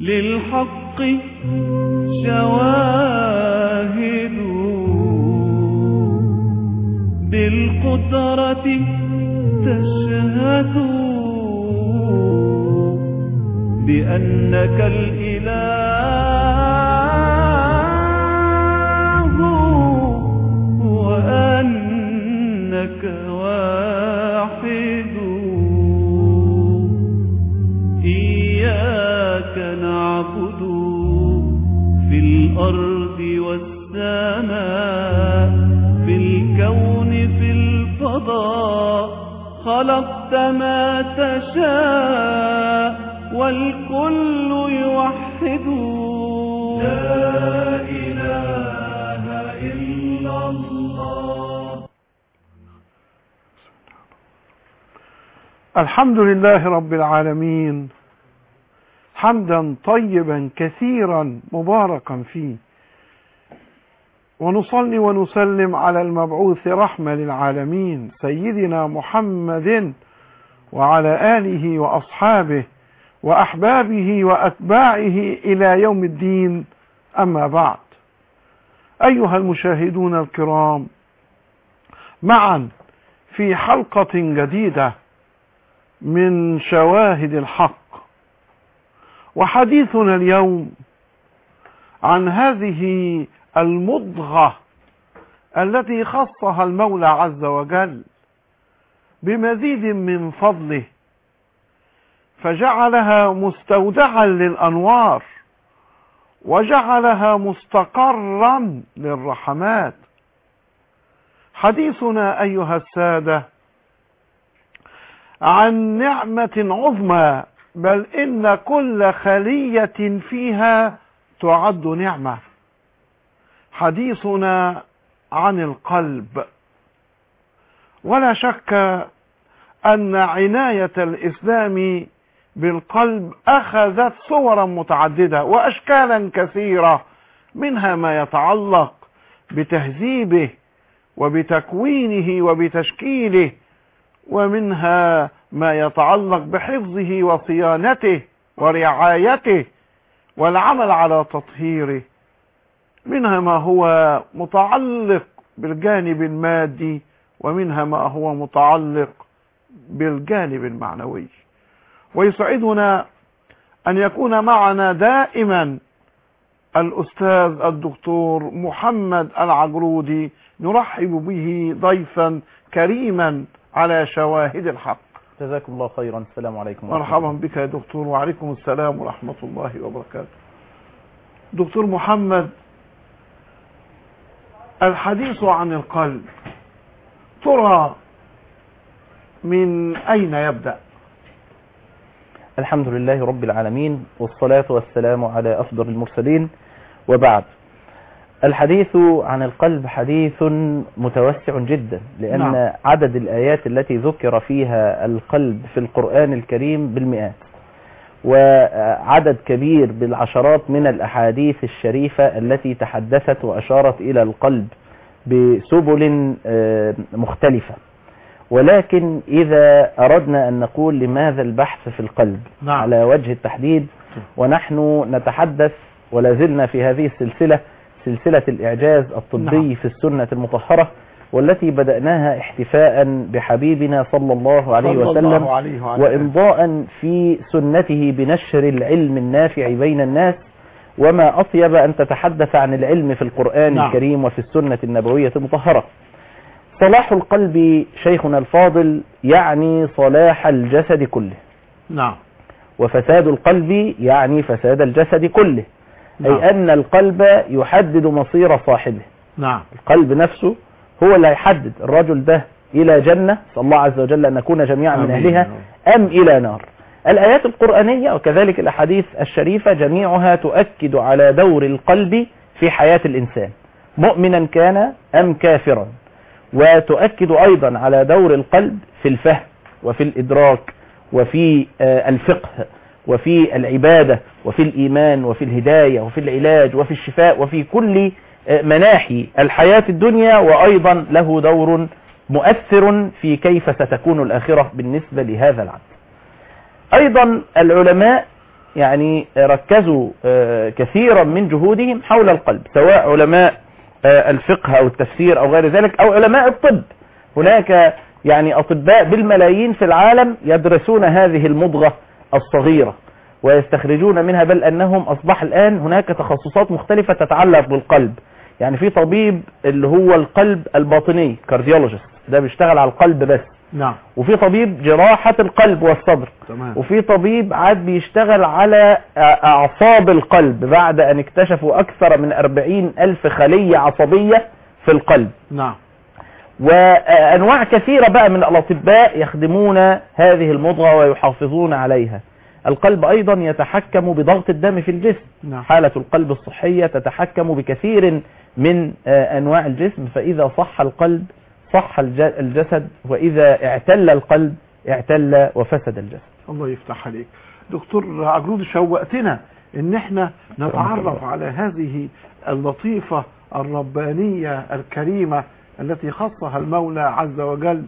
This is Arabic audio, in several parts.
للحق شواهد بالقدرة تشهد بأنك الإله وأنك واحد. إياك نعبد في الأرض والسماء في الكون في الفضاء خلقت ما تشاء والكل يوحد. لا إله إلا الله. الحمد لله رب العالمين، حمدا طيبا كثيرا مباركا فيه، ونصلي ونسلم على المبعوث رحمة للعالمين سيدنا محمد وعلى آله وأصحابه وأحبابه وأتباعه إلى يوم الدين. أما بعد، أيها المشاهدون الكرام، معا في حلقة جديدة من شواهد الحق، وحديثنا اليوم عن هذه المضغة التي خصها المولى عز وجل بمزيد من فضله، فجعلها مستودعا للأنوار وجعلها مستقرا للرحمات. حديثنا أيها السادة عن نعمة عظمى، بل إن كل خلية فيها تعد نعمة. حديثنا عن القلب، ولا شك أن عناية الإسلام بالقلب أخذت صورا متعددة وأشكالا كثيرة، منها ما يتعلق بتهذيبه وبتكوينه وبتشكيله، ومنها ما يتعلق بحفظه وصيانته ورعايته والعمل على تطهيره، منها ما هو متعلق بالجانب المادي، ومنها ما هو متعلق بالجانب المعنوي. ويسعدنا أن يكون معنا دائما الأستاذ الدكتور محمد العجرودي، نرحب به ضيفا كريما على شواهد الحق. جزاكم الله خيرا. السلام عليكم. مرحبا بك يا دكتور. وعليكم السلام ورحمة الله وبركاته. دكتور محمد، الحديث عن القلب، ترى من أين يبدأ؟ الحمد لله رب العالمين، والصلاة والسلام على أفضل المرسلين، وبعد. الحديث عن القلب حديث متوسع جدا، لأن عدد الآيات التي ذكر فيها القلب في القرآن الكريم بالمئات، وعدد كبير بالعشرات من الأحاديث الشريفة التي تحدثت وأشارت إلى القلب بسبل مختلفة. ولكن إذا أردنا أن نقول لماذا البحث في القلب على وجه التحديد، ونحن نتحدث ولا زلنا في هذه السلسلة، سلسلة الإعجاز الطبي في السنة المطهرة، والتي بدأناها احتفاء بحبيبنا صلى الله عليه وسلم وإمضاء في سنته بنشر العلم النافع بين الناس. وما أطيب أن تتحدث عن العلم في القرآن الكريم وفي السنة النبوية المطهرة. صلاح القلب شيخنا الفاضل يعني صلاح الجسد كله، وفساد القلب يعني فساد الجسد كله، أي أن القلب يحدد مصير صاحبه. القلب نفسه هو اللي يحدد الرجل ده إلى جنة، صلى الله عز وجل أن نكون جميعا من أهلها، أم إلى نار. الآيات القرآنية وكذلك الأحاديث الشريفة جميعها تؤكد على دور القلب في حياة الإنسان، مؤمنا كان أم كافرا، وتؤكد أيضا على دور القلب في الفهم وفي الإدراك وفي الفقه وفي العبادة وفي الإيمان وفي الهداية وفي العلاج وفي الشفاء وفي كل مناحي الحياة الدنيا، وأيضا له دور مؤثر في كيف ستكون الآخرة بالنسبة لهذا العبد. أيضا العلماء يعني ركزوا كثيرا من جهودهم حول القلب، سواء علماء الفقه أو التفسير أو غير ذلك أو علماء الطب. هناك يعني أطباء بالملايين في العالم يدرسون هذه المضغة الصغيرة ويستخرجون منها، بل أنهم أصبح الآن هناك تخصصات مختلفة تتعلق بالقلب. يعني في طبيب اللي هو القلب الباطني كارديولوجيست، ده بيشتغل على القلب بس. نعم. وفي طبيب جراحة القلب والصدر. تمام. وفي طبيب عاد بيشتغل على أعصاب القلب بعد أن اكتشفوا أكثر من 40,000 خلية عصبية في القلب. نعم. وأنواع كثيرة بقى من الأطباء يخدمون هذه المضغة ويحافظون عليها. القلب أيضا يتحكم بضغط الدم في الجسم. نعم. حالة القلب الصحية تتحكم بكثير من أنواع الجسم، فإذا صح القلب صح الجسد، وإذا اعتل القلب اعتل وفسد الجسد. الله يفتح عليك دكتور عجرود، شوقتنا ان احنا نتعرف على هذه اللطيفة الربانية الكريمة التي خصها المولى عز وجل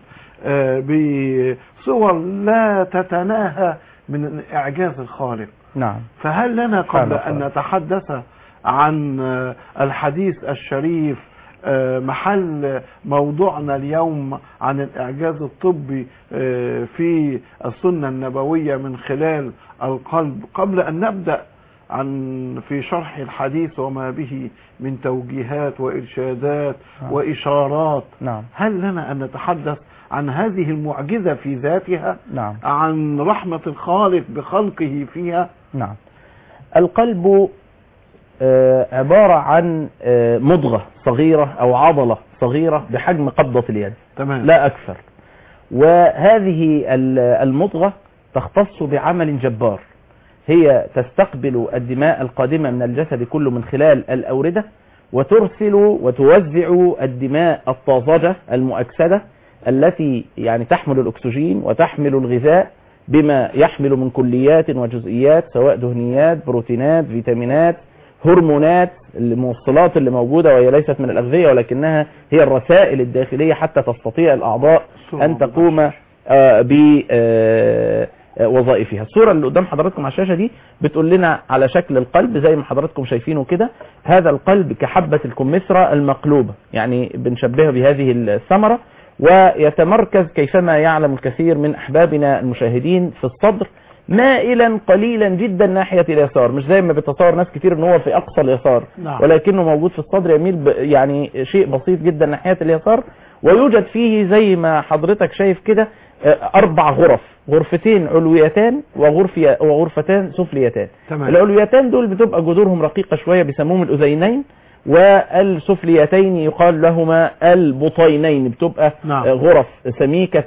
بصور لا تتناهى من إعجاز الخالق. نعم. فهل لنا قبل أن نتحدث عن الحديث الشريف محل موضوعنا اليوم عن الإعجاز الطبي في السنة النبوية من خلال القلب، قبل أن نبدأ في شرح الحديث وما به من توجيهات وإرشادات وإشارات؟ نعم. هل لنا أن نتحدث عن هذه المعجزة في ذاتها؟ نعم. عن رحمة الخالق بخلقه فيها؟ نعم. القلب عبارة عن مضغة صغيرة أو عضلة صغيرة بحجم قبضة اليد. تمام. لا أكثر. وهذه المضغة تختص بعمل جبار، هي تستقبل الدماء القادمة من الجسد كله من خلال الأوردة، وترسل وتوزع الدماء الطازجة المؤكسدة التي يعني تحمل الأكسجين وتحمل الغذاء بما يحمل من كليات وجزئيات، سواء دهنيات، بروتينات، فيتامينات، هرمونات، الموصلات اللي موجودة، وهي ليست من الأغذية ولكنها هي الرسائل الداخلية حتى تستطيع الأعضاء أن تقوم بوظائفها. الصورة اللي قدام حضراتكم على الشاشة دي بتقول لنا على شكل القلب زي ما حضراتكم شايفينه كده. هذا القلب كحبة الكمثرى المقلوبة، يعني بنشبهه بهذه الثمرة، ويتمركز كيفما يعلم الكثير من أحبابنا المشاهدين في الصدر، مائلا قليلا جدا ناحية اليسار، مش زي ما بتصور ناس كتير ان هو في اقصى اليسار. نعم. ولكنه موجود في الصدر، يميل يعني شيء بسيط جدا ناحية اليسار، ويوجد فيه زي ما حضرتك شايف كده 4 غرف، غرفتين علويتان وغرفتان سفليتان. تمام. العلويتان دول بتبقى جذورهم رقيقة شوية بيسموهم الأذينين، والسفليتين يقال لهما البطينين، بتبقى نعم. غرف سميكة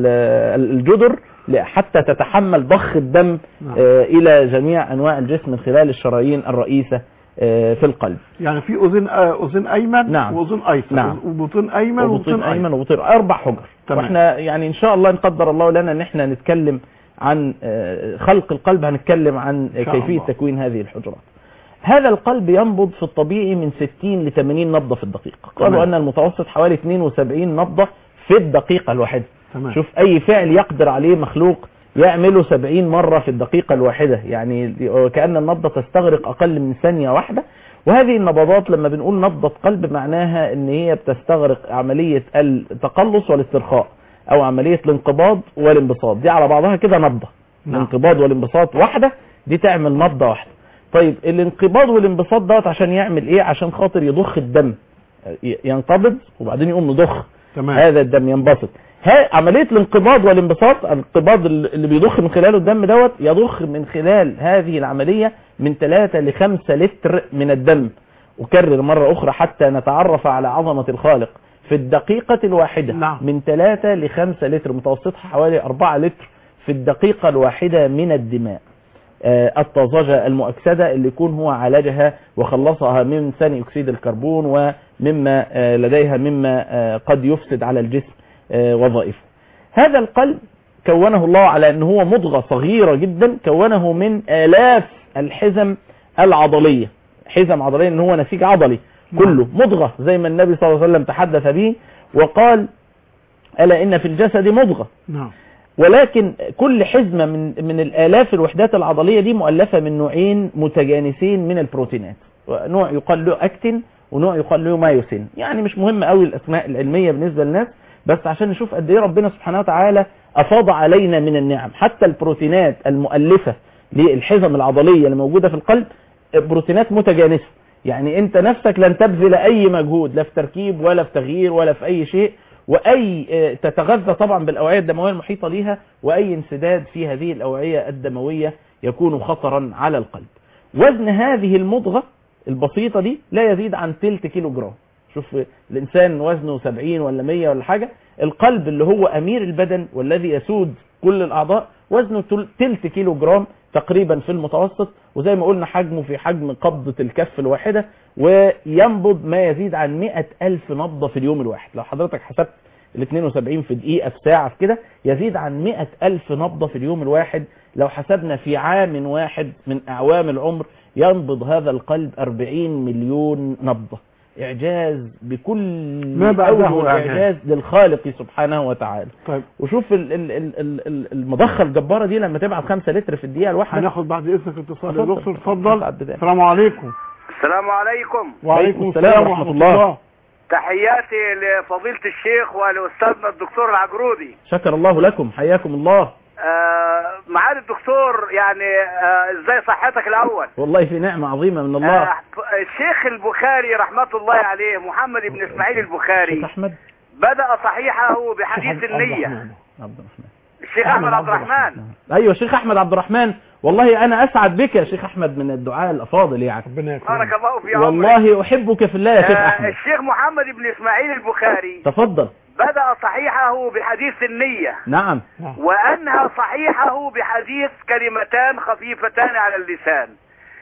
الجدر حتى تتحمل ضخ الدم إلى جميع أنواع الجسم من خلال الشرايين الرئيسة في القلب. يعني في أذن أيمن. نعم. وأذن أيسر. نعم. وبطن أيمن وبطن أيمن وبطن 4 حجر. تمام. واحنا يعني إن شاء الله نقدر الله لنا ان احنا نتكلم عن خلق القلب، هنتكلم عن كيفية تكوين هذه الحجرات. هذا القلب ينبض في الطبيعي من 60 ل 80 نبضة في الدقيقة. قالوا أن المتوسط حوالي 72 نبضة في الدقيقة الواحدة. تمام. شوف أي فعل يقدر عليه مخلوق يعمله 70 مرة في الدقيقة الواحدة، يعني كأن النبضة تستغرق أقل من ثانية واحدة. وهذه النبضات لما بنقول نبضة قلب معناها ان هي بتستغرق عملية التقلص والاسترخاء او عملية الانقباض والانبساط، دي على بعضها كده نبضة. الانقباض والانبساط واحدة، دي تعمل نبضة واحدة. طيب الانقباض والانبساط دوت عشان يعمل ايه؟ عشان خاطر يضخ الدم، ينقبض وبعدين يقوم يضخ. تمام. هذا الدم ينبسط. عملية الانقباض والانبساط، الانقباض اللي بيضخ من خلاله الدم دوت يضخ من خلال هذه العملية من 3 ل 5 لتر من الدم. أكرر مرة أخرى حتى نتعرف على عظمة الخالق. في الدقيقة الواحدة من 3 ل 5 لتر، متوسطها حوالي 4 لتر في الدقيقة الواحدة من الدماء الطازجة المؤكسدة اللي يكون هو عالجها وخلصها من ثاني أكسيد الكربون ومما لديها مما قد يفسد على الجسم وظائفه. هذا القلب كونه الله على أنه هو مضغة صغيرة جدا، كونه من آلاف الحزم العضلية. حزم عضلية أنه هو نسيج عضلي كله مضغة، زي ما النبي صلى الله عليه وسلم تحدث به وقال: ألا إن في الجسد مضغة. ولكن كل حزمة من الآلاف الوحدات العضلية دي مؤلفة من نوعين متجانسين من البروتينات، نوع يقال له أكتين ونوع يقال له مايوسين. يعني مش مهم قوي الأسماء العلمية بالنسبة للناس، بس عشان نشوف قد ايه ربنا سبحانه وتعالى أفاض علينا من النعم. حتى البروتينات المؤلفة للحزم العضلية اللي موجودة في القلب بروتينات متجانسة، يعني انت نفسك لن تبذل اي مجهود لا في تركيب ولا في تغيير ولا في اي شيء، واي تتغذى طبعا بالاوعية الدموية المحيطة ليها، واي انسداد في هذه الاوعية الدموية يكون خطرا على القلب. وزن هذه المضغة البسيطة دي لا يزيد عن تلت كيلو جرام. شوف الانسان وزنه 70 ولا 100 ولا حاجة، القلب اللي هو امير البدن والذي يسود كل الاعضاء وزنه تلت كيلو جرام تقريبا في المتوسط، وزي ما قلنا حجمه في حجم قبضة الكف الواحدة، وينبض ما يزيد عن 100,000 نبضة في اليوم الواحد. لو حضرتك حسبت ال 72 في دقيقة في ساعة في كده يزيد عن 100,000 نبضة في اليوم الواحد. لو حسبنا في عام واحد من أعوام العمر ينبض هذا القلب 40 مليون نبضة. إعجاز بكل ما بعده إعجاز للخالق سبحانه وتعالى. طيب وشوف المضخة الجبارة دي لما تبعت 5 لتر في الدقيقة الواحدة. هناخد بعد إذنك اتصال يا دكتور، اتفضل. اتفضل. السلام عليكم. السلام عليكم. وعليكم السلام ورحمة الله. تحياتي لفضيلة الشيخ ولأستاذنا الدكتور العجرودي. شكر الله لكم، حياكم الله. معالي الدكتور، يعني ازاي صحتك الأول؟ والله في نعمة عظيمة من الله. الشيخ البخاري رحمة الله عليه محمد بن إسماعيل البخاري الشيخ أحمد بدأ صحيحه بحديث النية. الشيخ أحمد عبد الرحمن. أيوة الشيخ أحمد عبد الرحمن، والله أنا أسعد بك يا شيخ أحمد، من الدعاء الأفاضل يعني. بارك الله في عمرك. والله أحبك في الله يا شيخ أحمد. الشيخ محمد بن إسماعيل البخاري تفضل. بدأ صحيحه بحديث النية. نعم. وأنهى صحيحه بحديث كلمتان خفيفتان على اللسان،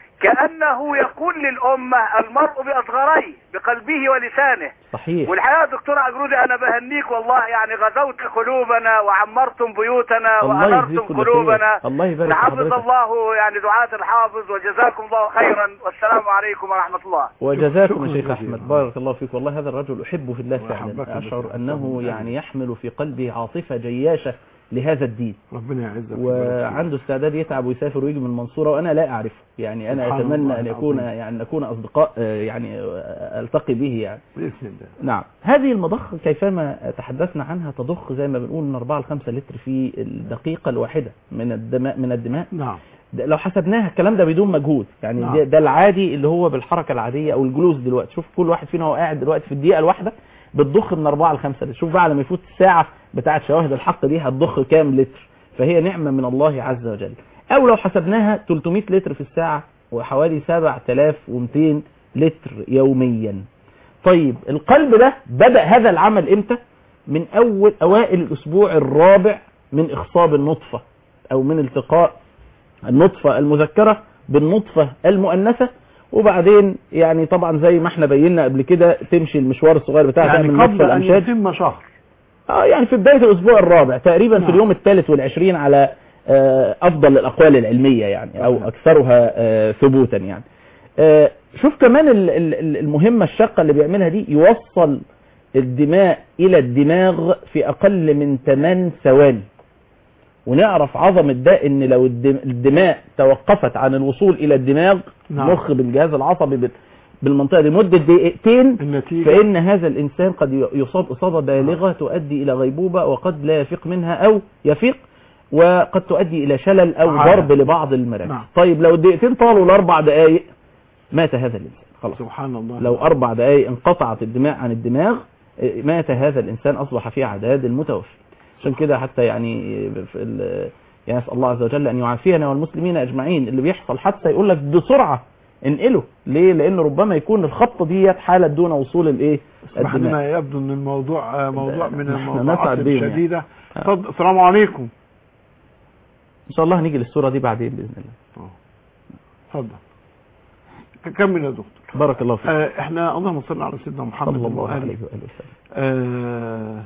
كأنه يقول للأمة المرء بأصغريه بقلبه ولسانه. صحيح. والحقيقة دكتور عجرودي أنا بهنيك والله، يعني غزوت قلوبنا وعمرتم بيوتنا وأنرتم قلوبنا. الله يبارك فيك. حفظ الله يعني دعاة الحافظ، وجزاكم الله خيرا، والسلام عليكم ورحمة الله. وجزاكم يا شيخ أحمد، بارك الله فيك. والله هذا الرجل أحبه في الله فعلا، أشعر أنه يعني يحمل في قلبه عاطفة جياشة لهذا الدين، ربنا يعزك، وعنده استعداد يتعب ويسافر ويجي من المنصورة، وأنا لا أعرفه يعني. أنا أتمنى أن يكون يعني نكون أصدقاء يعني ألتقي به يعني بإذن الله. نعم. هذه المضخة كيفما تحدثنا عنها تضخ زي ما بنقول من 4 ل 5 لتر في الدقيقة الواحدة من الدماء. نعم. لو حسبناها الكلام ده بدون مجهود يعني. نعم. ده العادي اللي هو بالحركة العادية أو الجلوس دلوقتي. شوف كل واحد فينا هو قاعد دلوقتي في الدقيقة الواحدة بتضخ من 4 ل 5 لتر. شوف بقى لما يفوت الساعة بتاعت شواهد الحق دي هتضخ كام لتر. فهي نعمة من الله عز وجل. أو لو حسبناها 300 لتر في الساعة وحوالي 7200 لتر يوميا. طيب القلب ده بدأ هذا العمل امتى؟ من أوائل الأسبوع الرابع من إخصاب النطفة، أو من التقاء النطفة المذكرة بالنطفة المؤنثة. وبعدين يعني طبعا زي ما احنا بينا قبل كده تمشي المشوار الصغير بتاعها يعني من قبل نطفة أن الأمشاج. يتم شهر. يعني في بداية الأسبوع الرابع تقريبا. في اليوم الثالث والعشرين على أفضل الأقوال العلمية يعني، أو أكثرها ثبوتا يعني. شوف كمان المهمة الشاقة اللي بيعملها دي، يوصل الدماء إلى الدماغ في أقل من 8 ثواني. ونعرف عظمة ده إن لو الدماء توقفت عن الوصول إلى الدماغ مخ بالجهاز العصبي بالمنطقة دي مدة دقيقتين، فإن هذا الإنسان قد يصاب إصابة بالغة تؤدي إلى غيبوبة، وقد لا يفيق منها أو يفيق، وقد تؤدي إلى شلل أو ضرب لبعض المراكز. طيب لو الدقيقتين طالوا ل4 دقائق مات هذا الإنسان خلاص. سبحان الله. لو 4 دقائق انقطعت الدماء عن الدماغ مات هذا الإنسان، أصبح في عداد المتوفي. عشان كده حتى يعني يعني نسأل الله عز وجل أن يعافينا والمسلمين أجمعين. اللي بيحصل حتى يقول لك بسرعة انقله ليه؟ لأنه ربما يكون الخطة دي حالة دون وصول الدماء. يبدو أن الموضوع موضوع من الموضوعات الشديدة. يعني. السلام عليكم. إن شاء الله هنيجي للسورة دي بعدين بإذن الله. اتفضل كمل يا دكتور. بارك الله فيك. احنا اللهم صل على سيدنا محمد صلى الله عليه وآله وسلم.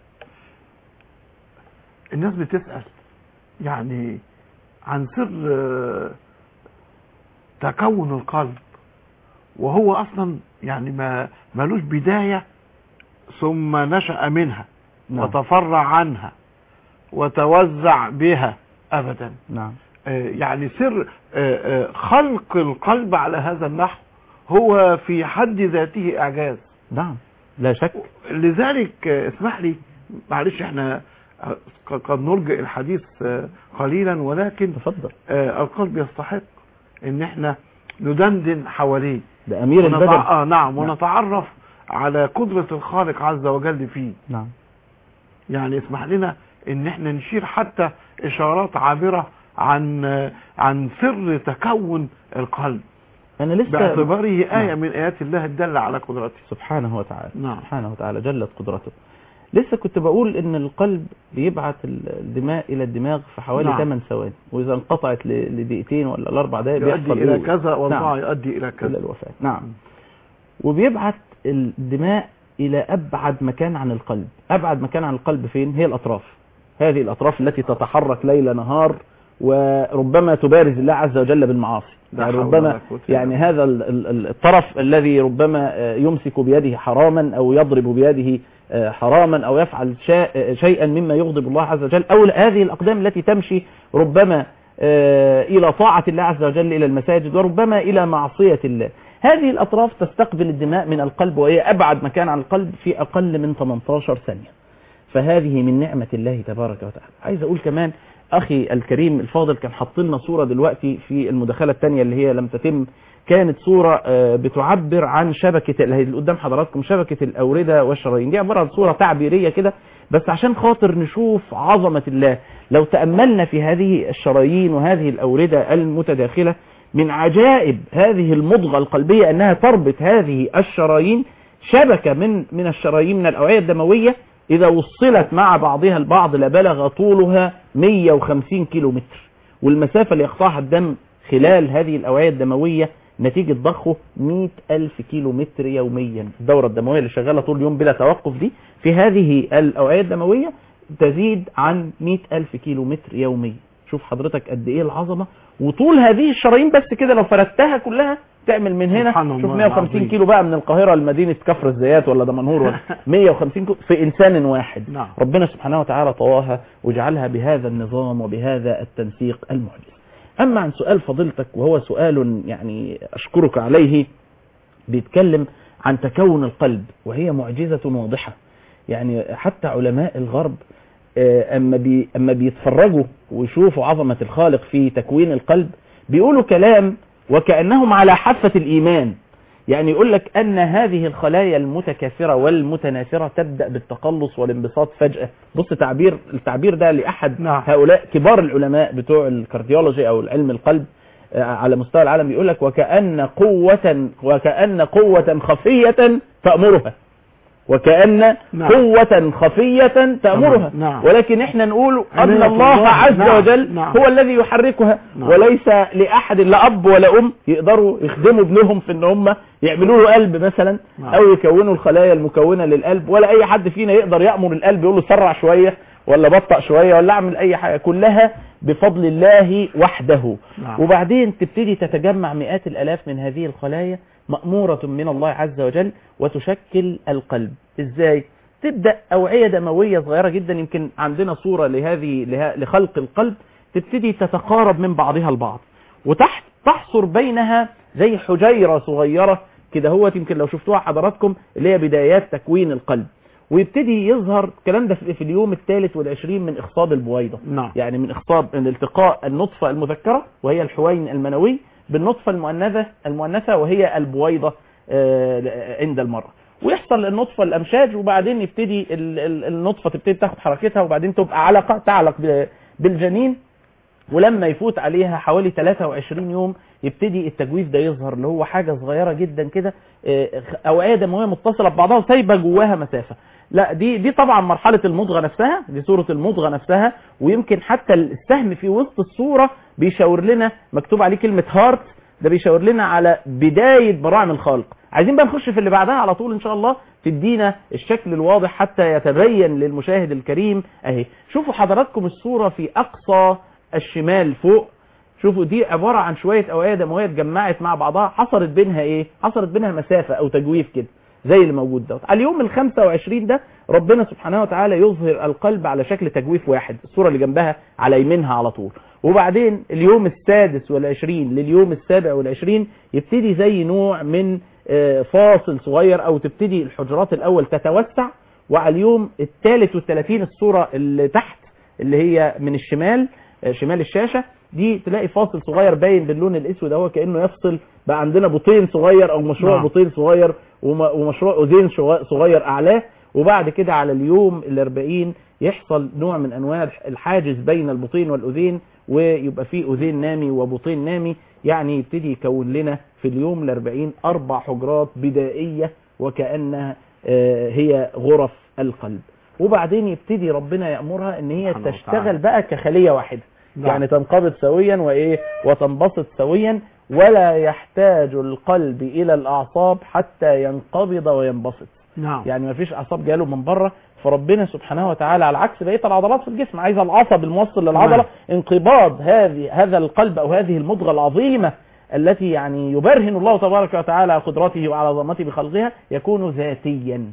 الناس بتسأل يعني عن سر تكون القلب، وهو اصلا يعني ما ملوش بداية ثم نشأ منها. نعم. وتفرع عنها وتوزع بها أبدا. نعم. يعني سر خلق القلب على هذا النحو هو في حد ذاته إعجاز. نعم لا شك. لذلك اسمح لي معلش احنا قد نرجع الحديث قليلا، ولكن تفضل. القلب يستحق ان احنا ندندن حواليه. ده امير البدن. نعم. ونتعرف على قدرة الخالق عز وجل فيه. نعم. يعني اسمح لنا ان احنا نشير حتى اشارات عابرة عن سر تكون القلب، انا لسه باعتباره آية من آيات الله الدالة على قدرته سبحانه وتعالى. نعم. سبحانه وتعالى جلت قدرته. لسه كنت بقول ان القلب بيبعت الدماء الى الدماغ في حوالي نعم. 8 ثواني، واذا انقطعت لدقيقتين ولا ل4 دقائق يؤدي الى كذا و4 نعم. يؤدي الى كذا الى الوفاة. نعم. وبيبعت الدماء الى ابعد مكان عن القلب. ابعد مكان عن القلب فين؟ هي الاطراف. هذه الاطراف التي تتحرك ليل نهار، وربما تبارز الله عز وجل بالمعاصي. يعني ربما يعني هذا الطرف الذي ربما يمسك بيده حراما او يضرب بيده حراما او يفعل شيئا مما يغضب الله عز وجل، او هذه الاقدام التي تمشي ربما الى طاعة الله عز وجل الى المساجد، وربما الى معصية الله. هذه الاطراف تستقبل الدماء من القلب، وهي ابعد مكان عن القلب في اقل من 18 ثانية. فهذه من نعمة الله تبارك وتعالى. عايز اقول كمان اخي الكريم الفاضل كان حط لنا صورة دلوقتي في المداخلة الثانية اللي هي لم تتم، كانت صورة بتعبر عن شبكة اللي قدام حضراتكم، شبكة الأوردة والشرايين. دي عبارة عن صورة تعبيرية كده بس عشان خاطر نشوف عظمة الله. لو تأملنا في هذه الشرايين وهذه الأوردة المتداخلة، من عجائب هذه المضغة القلبية أنها تربط هذه الشرايين شبكة من الشرايين من الأوعية الدموية، إذا وصلت مع بعضها البعض لبلغ طولها 150 كيلومتر، والمسافة اللي يقطعها الدم خلال هذه الأوعية الدموية نتيجة ضخه 100,000 كيلومتر يوميا. الدورة الدموية اللي شغالة طول اليوم بلا توقف دي في هذه الأوعية الدموية تزيد عن 100,000 كيلومتر يوميا. شوف حضرتك قد ايه العظمة. وطول هذه الشرايين بس كده لو فردتها كلها تعمل من هنا شوف 150 كيلو بقى من القاهرة لمدينة كفر الزيات ولا دمنهور ولا 150 كيلو في إنسان واحد. نعم. ربنا سبحانه وتعالى طواها وجعلها بهذا النظام وبهذا التنسيق المعجز. أما عن سؤال فضيلتك وهو سؤال يعني أشكرك عليه، بيتكلم عن تكون القلب وهي معجزة واضحة. يعني حتى علماء الغرب أما بيتفرجوا ويشوفوا عظمة الخالق في تكوين القلب بيقولوا كلام وكأنهم على حافة الإيمان. يعني يقول لك أن هذه الخلايا المتكاثرة والمتناثرة تبدأ بالتقلص والانبساط فجأة. بص التعبير ده لأحد هؤلاء كبار العلماء بتوع الكارديولوجي أو العلم القلب على مستوى العالم، يقول لك وكأن قوة خفية تأمرها، وكأن قوة خفية تأمرها. ولكن احنا نقول أن الله عز وجل هو الذي يحركها، وليس لأحد لا أب ولا أم يقدروا يخدموا ابنهم في ان هم يعملوا له قلب مثلا أو يكونوا الخلايا المكونة للقلب، ولا أي حد فينا يقدر يأمر القلب يقول له سرع شوية ولا بطأ شوية ولا اعمل أي حاجة، كلها بفضل الله وحده. وبعدين تبتدي تتجمع مئات الآلاف من هذه الخلايا مأمورة من الله عز وجل وتشكل القلب. ازاي؟ تبدأ أوعية دموية صغيرة جدا، يمكن عندنا صورة لخلق القلب، تبتدي تتقارب من بعضها البعض وتحت تحصر بينها زي حجيرة صغيرة كده. هو يمكن لو شفتوها حضراتكم اللي هي بدايات تكوين القلب، ويبتدي يظهر الكلام ده في اليوم 23 من إخصاب البويضة. يعني من التقاء النطفة المذكرة وهي الحوين المنوي بالنطفة المؤنثة وهي البويضة عند المرأة، ويحصل النطفة الأمشاج، وبعدين يبتدي النطفة تبتدي تاخد حركتها، وبعدين تبقى تعلق بالجنين، ولما يفوت عليها حوالي 23 يوم يبتدي التجويف ده يظهر، اللي هو حاجة صغيرة جدا كده، أوعية دموية متصلة ببعضها وسايبة جواها مسافة. لا دي طبعا مرحلة المضغة نفسها، دي صورة المضغة نفسها. ويمكن حتى السهم في وسط الصورة بيشاور لنا مكتوب عليه كلمة هارت، ده بيشاور لنا على بداية براعم الخلق. عايزين بقى نخش في اللي بعدها على طول ان شاء الله تدينا الشكل الواضح حتى يتبين للمشاهد الكريم. اهي شوفوا حضراتكم الصورة في اقصى الشمال فوق، شوفوا دي عبارة عن شوية اوعية دموية اتجمعت مع بعضها، حصلت بينها ايه؟ حصلت بينها مسافة او تجويف كده. زي اللي موجود ده. على اليوم ال25 ده ربنا سبحانه وتعالى يظهر القلب على شكل تجويف واحد، الصورة اللي جنبها على يمينها على طول. وبعدين اليوم ال26 لليوم ال27 يبتدي زي نوع من فاصل صغير، او تبتدي الحجرات الاول تتوسع. وعلى اليوم ال33 الصورة اللي تحت اللي هي من الشمال، شمال الشاشة دي، تلاقي فاصل صغير باين باللون الاسود، هو كأنه يفصل بقى عندنا بطين صغير او مشروع بطين صغير ومشروع اذين صغير اعلاه. وبعد كده على اليوم ال40 يحصل نوع من انواع الحاجز بين البطين والاذين، ويبقى فيه اذين نامي وبطين نامي، يعني يبتدي يكون لنا في اليوم ال40 4 حجرات بدائية وكأنها هي غرف القلب. وبعدين يبتدي ربنا يأمرها ان هي تشتغل بقى كخلية واحدة، يعني تنقبض سويا وتنبسط سويا، ولا يحتاج القلب الى الاعصاب حتى ينقبض وينبسط. يعني ما فيش اعصاب جاله من بره، فربنا سبحانه وتعالى على عكس بقيه العضلات في الجسم عايزه العصب الموصل للعضله، انقباض هذا القلب او هذه المضغه العظيمه التي يعني يبرهن الله تبارك وتعالى على قدرته وعلى عظمته بخلقها، يكون ذاتيا.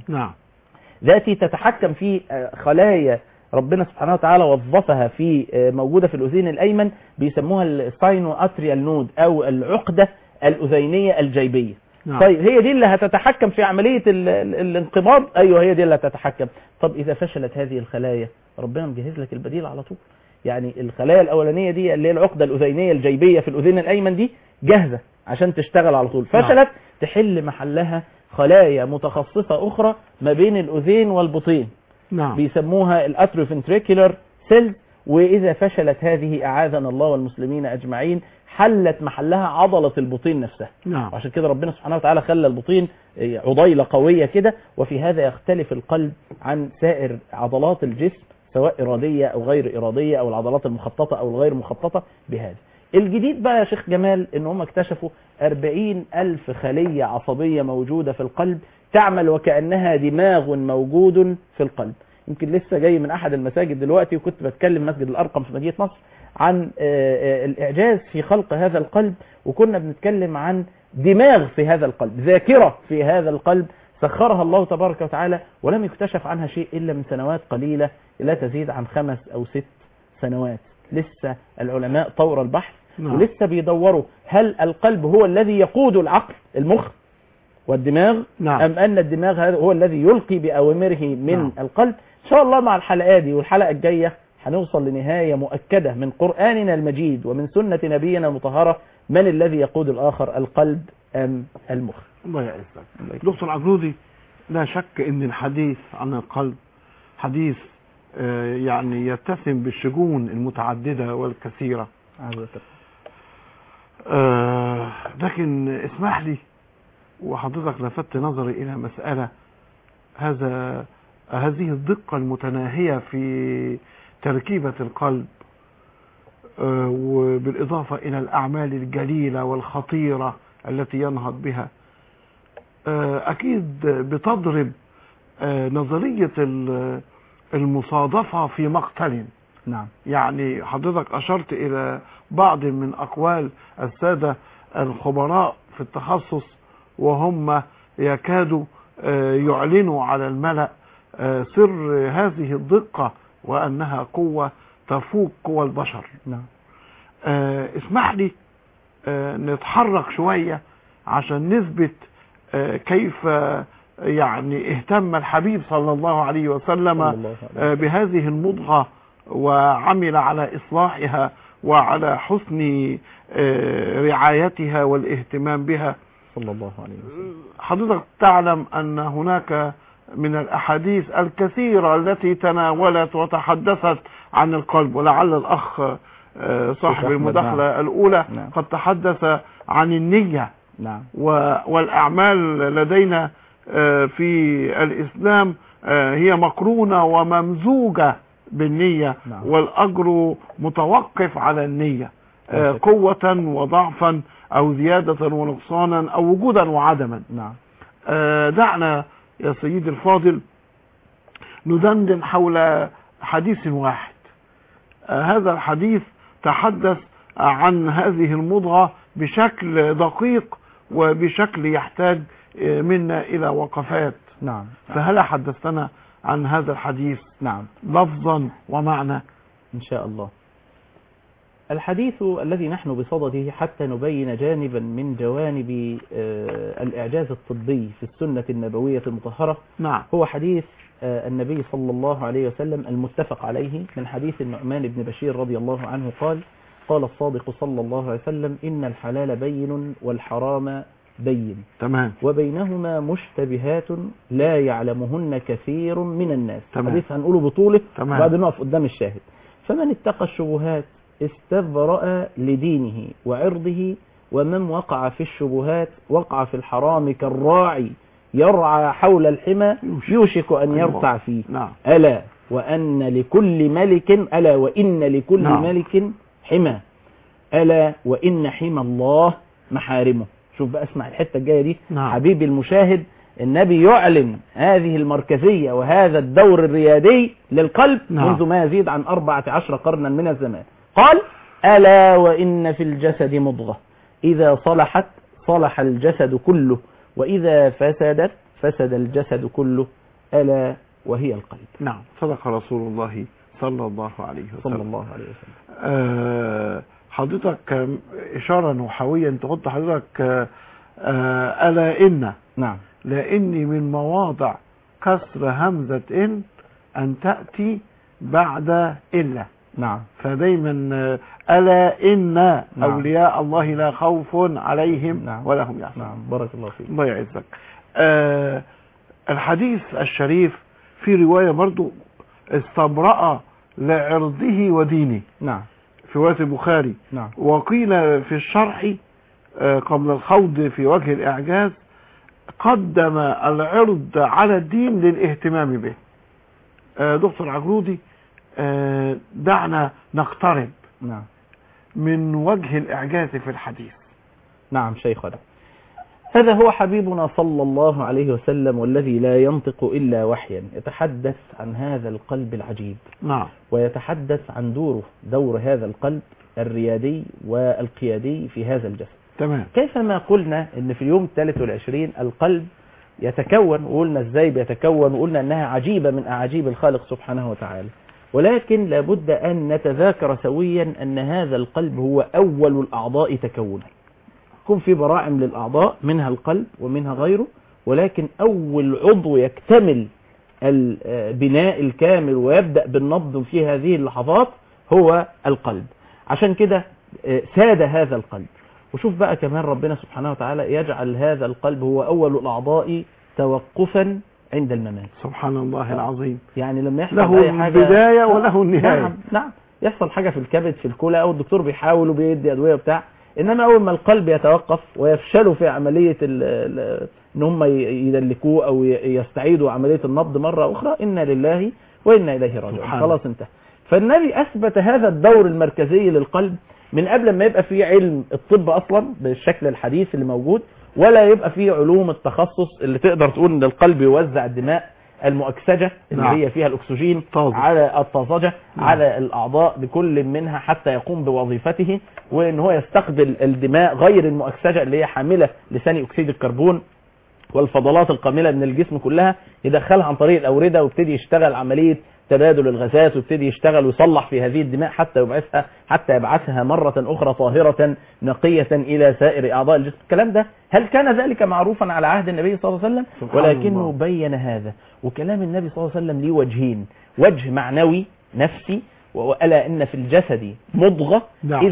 ذاتي تتحكم في خلايا ربنا سبحانه وتعالى وظفها في موجودة في الأذين الأيمن، بيسموها الساينو اتريال نود أو العقدة الأذينية الجيبية. طيب هي دي اللي هتتحكم في عملية الانقباض؟ أيوه هي دي اللي هتتحكم. طب إذا فشلت هذه الخلايا ربنا مجهز لك البديل على طول. يعني الخلايا الأولانية دي اللي هي العقدة الأذينية الجيبية في الأذين الأيمن دي جاهزة عشان تشتغل على طول. فشلت تحل محلها خلايا متخصصة أخرى ما بين الأذين والبطين، بيسموها الاتروفنتريكولار سيلز. وإذا فشلت هذه أعاذنا الله والمسلمين أجمعين حلت محلها عضلة البطين نفسها. وعشان كده ربنا سبحانه وتعالى خلى البطين عضيلة قوية كده. وفي هذا يختلف القلب عن سائر عضلات الجسم سواء إرادية أو غير إرادية، أو العضلات المخططة أو الغير مخططة. بهذا الجديد بقى يا شيخ جمال إن هم اكتشفوا 40,000 خلية عصبية موجودة في القلب تعمل وكأنها دماغ موجود في القلب. يمكن لسه جاي من أحد المساجد دلوقتي، وكنت بتكلم مسجد الأرقم في مدينة نصر عن الإعجاز في خلق هذا القلب، وكنا بنتكلم عن دماغ في هذا القلب، ذاكرة في هذا القلب سخرها الله تبارك وتعالى، ولم يكتشف عنها شيء إلا من سنوات قليلة لا تزيد عن 5 أو 6 سنوات. لسه العلماء طور البحث ولسه بيدوروا هل القلب هو الذي يقود العقل المخ والدماغ أم أن الدماغ هذا هو الذي يلقي بأوامره من القلب. إن شاء الله مع الحلقات دي والحلقة الجاية هنوصل لنهاية مؤكدة من قرآننا المجيد ومن سنة نبينا المطهرة، من الذي يقود الآخر، القلب أم المخ. الله يعزك دكتور عجرودي. لا شك ان الحديث عن القلب حديث يعني يتسم بالشجون المتعددة والكثيرة، لكن اسمح لي وحضرتك لفت نظري إلى مسألة، هذه الدقة المتناهية في تركيبة القلب، وبالإضافة إلى الأعمال الجليلة والخطيرة التي ينهض بها، أكيد بتضرب نظرية المصادفة في مقتل. يعني حضرتك أشرت إلى بعض من أقوال السادة الخبراء في التخصص، وهم يكادوا يعلنوا على الملأ سر هذه الدقة وأنها قوة تفوق قوى البشر. اسمح لي نتحرك شوية عشان نثبت كيف يعني اهتم الحبيب صلى الله عليه وسلم بهذه المضغة وعمل على إصلاحها وعلى حسن رعايتها والاهتمام بها صلى الله عليه وسلم. حضرتك تعلم أن هناك من الأحاديث الكثيرة التي تناولت وتحدثت عن القلب، ولعل الأخ صاحب المداخلة الأولى قد تحدث عن النية والأعمال لدينا في الإسلام هي مقرونة وممزوجة بالنية، والأجر متوقف على النية، قوة وضعفا أو زيادة ونقصانا أو وجودا وعدما. دعنا يا سيدي الفاضل ندندن حول حديث واحد. هذا الحديث تحدث عن هذه المضغة بشكل دقيق وبشكل يحتاج منا إلى وقفات. نعم. فهل حدثتنا عن هذا الحديث نعم لفظا ومعنى؟ إن شاء الله. الحديث الذي نحن بصدده حتى نبين جانبا من جوانب الإعجاز الطبي في السنة النبوية المطهرة. نعم. هو حديث النبي صلى الله عليه وسلم المتفق عليه من حديث النعمان بن بشير رضي الله عنه قال الصادق صلى الله عليه وسلم: إن الحلال بين والحرام بين، تمام، وبينهما مشتبهات لا يعلمهن كثير من الناس. تمام. حديث هنقوله بطوله تمام. بعد نقف قدام الشاهد. فمن اتقى الشبهات استبرأ لدينه وعرضه، ومن وقع في الشبهات وقع في الحرام كالراعي يرعى حول الحمى يوشك أن يرتع فيه. نعم. ألا وإن لكل نعم. ملك حمى، ألا وإن حمى الله محارمه. شوف بقى، اسمع الحتة الجاية دي. نعم. حبيبي المشاهد، النبي يعلن هذه المركزية وهذا الدور الريادي للقلب. نعم. منذ ما يزيد عن 14 قرنا من الزمان. قال: ألا وإن في الجسد مضغة إذا صلحت صلح الجسد كله، وإذا فسدت فسد الجسد كله، ألا وهي القلب. نعم، صدق رسول الله صلى الله عليه وسلم. صلى الله عليه وسلم. حضرتك إشارة نحوية تحط حضرتك ألا إن. نعم. لأني من مواضع كسر همزة أن تأتي بعد إلا. نعم. فدايما ألا إن نعم. أولياء الله لا خوف عليهم نعم. ولا هم يحزنون. نعم، بارك الله فيك. الله يعزك. الحديث الشريف في رواية برضو استبرأ لعرضه ودينه. نعم. في رواية البخاري. نعم. وقيل في الشرح قبل الخوض في وجه الإعجاز قدم العرض على الدين للاهتمام به. دكتور عجرودي، دعنا نقترب نعم. من وجه الإعجاز في الحديث. نعم شيخنا، هذا هو حبيبنا صلى الله عليه وسلم، والذي لا ينطق إلا وحيا، يتحدث عن هذا القلب العجيب. نعم. ويتحدث عن دور هذا القلب الريادي والقيادي في هذا الجسد. تمام. كيفما قلنا ان في اليوم 23 القلب يتكون، وقلنا ازاي بيتكون، وقلنا انها عجيبة من اعاجيب الخالق سبحانه وتعالى، ولكن لابد ان نتذاكر سويا ان هذا القلب هو اول الاعضاء تكونا. يكون في براعم للاعضاء منها القلب ومنها غيره، ولكن اول عضو يكتمل البناء الكامل ويبدأ بالنبض في هذه اللحظات هو القلب. عشان كده ساد هذا القلب. وشوف بقى كمان ربنا سبحانه وتعالى يجعل هذا القلب هو أول الأعضاء توقفا عند الممات. سبحان الله العظيم. يعني لما يحصل له أي حاجة البداية وله النهاية. نعم نعم، يحصل حاجة في الكبد في الكلى، أو الدكتور بيحاول وبيدي أدوية وبتاع، إنما أول ما القلب يتوقف ويفشلوا في عملية إن هم يدلكوه أو يستعيدوا عملية النبض مرة أخرى، إنا لله وإنا إليه راجعون، خلاص انتهى. فالنبي أثبت هذا الدور المركزي للقلب من قبل ما يبقى فيه علم الطب أصلا بالشكل الحديث اللي موجود، ولا يبقى فيه علوم التخصص اللي تقدر تقول إن القلب يوزع الدماء المؤكسجة اللي نعم. هي فيها الأكسجين طازج. على الطازجة نعم. على الأعضاء بكل منها حتى يقوم بوظيفته، وإن هو يستقبل الدماء غير المؤكسجة اللي هي حاملة لثاني أكسيد الكربون والفضلات القاملة من الجسم كلها، يدخلها عن طريق الأوردة ويبتدي يشتغل عملية تبادل الغازات، ويبتدي يشتغل ويصلح في هذه الدماء حتى يبعثها مرة أخرى طاهرة نقية إلى سائر أعضاء الجسم. الكلام ده هل كان ذلك معروفا على عهد النبي صلى الله عليه وسلم؟ ولكنه بين هذا. وكلام النبي صلى الله عليه وسلم ليه وجهين، وجه معنوي نفسي، وألا إن في الجسد مضغة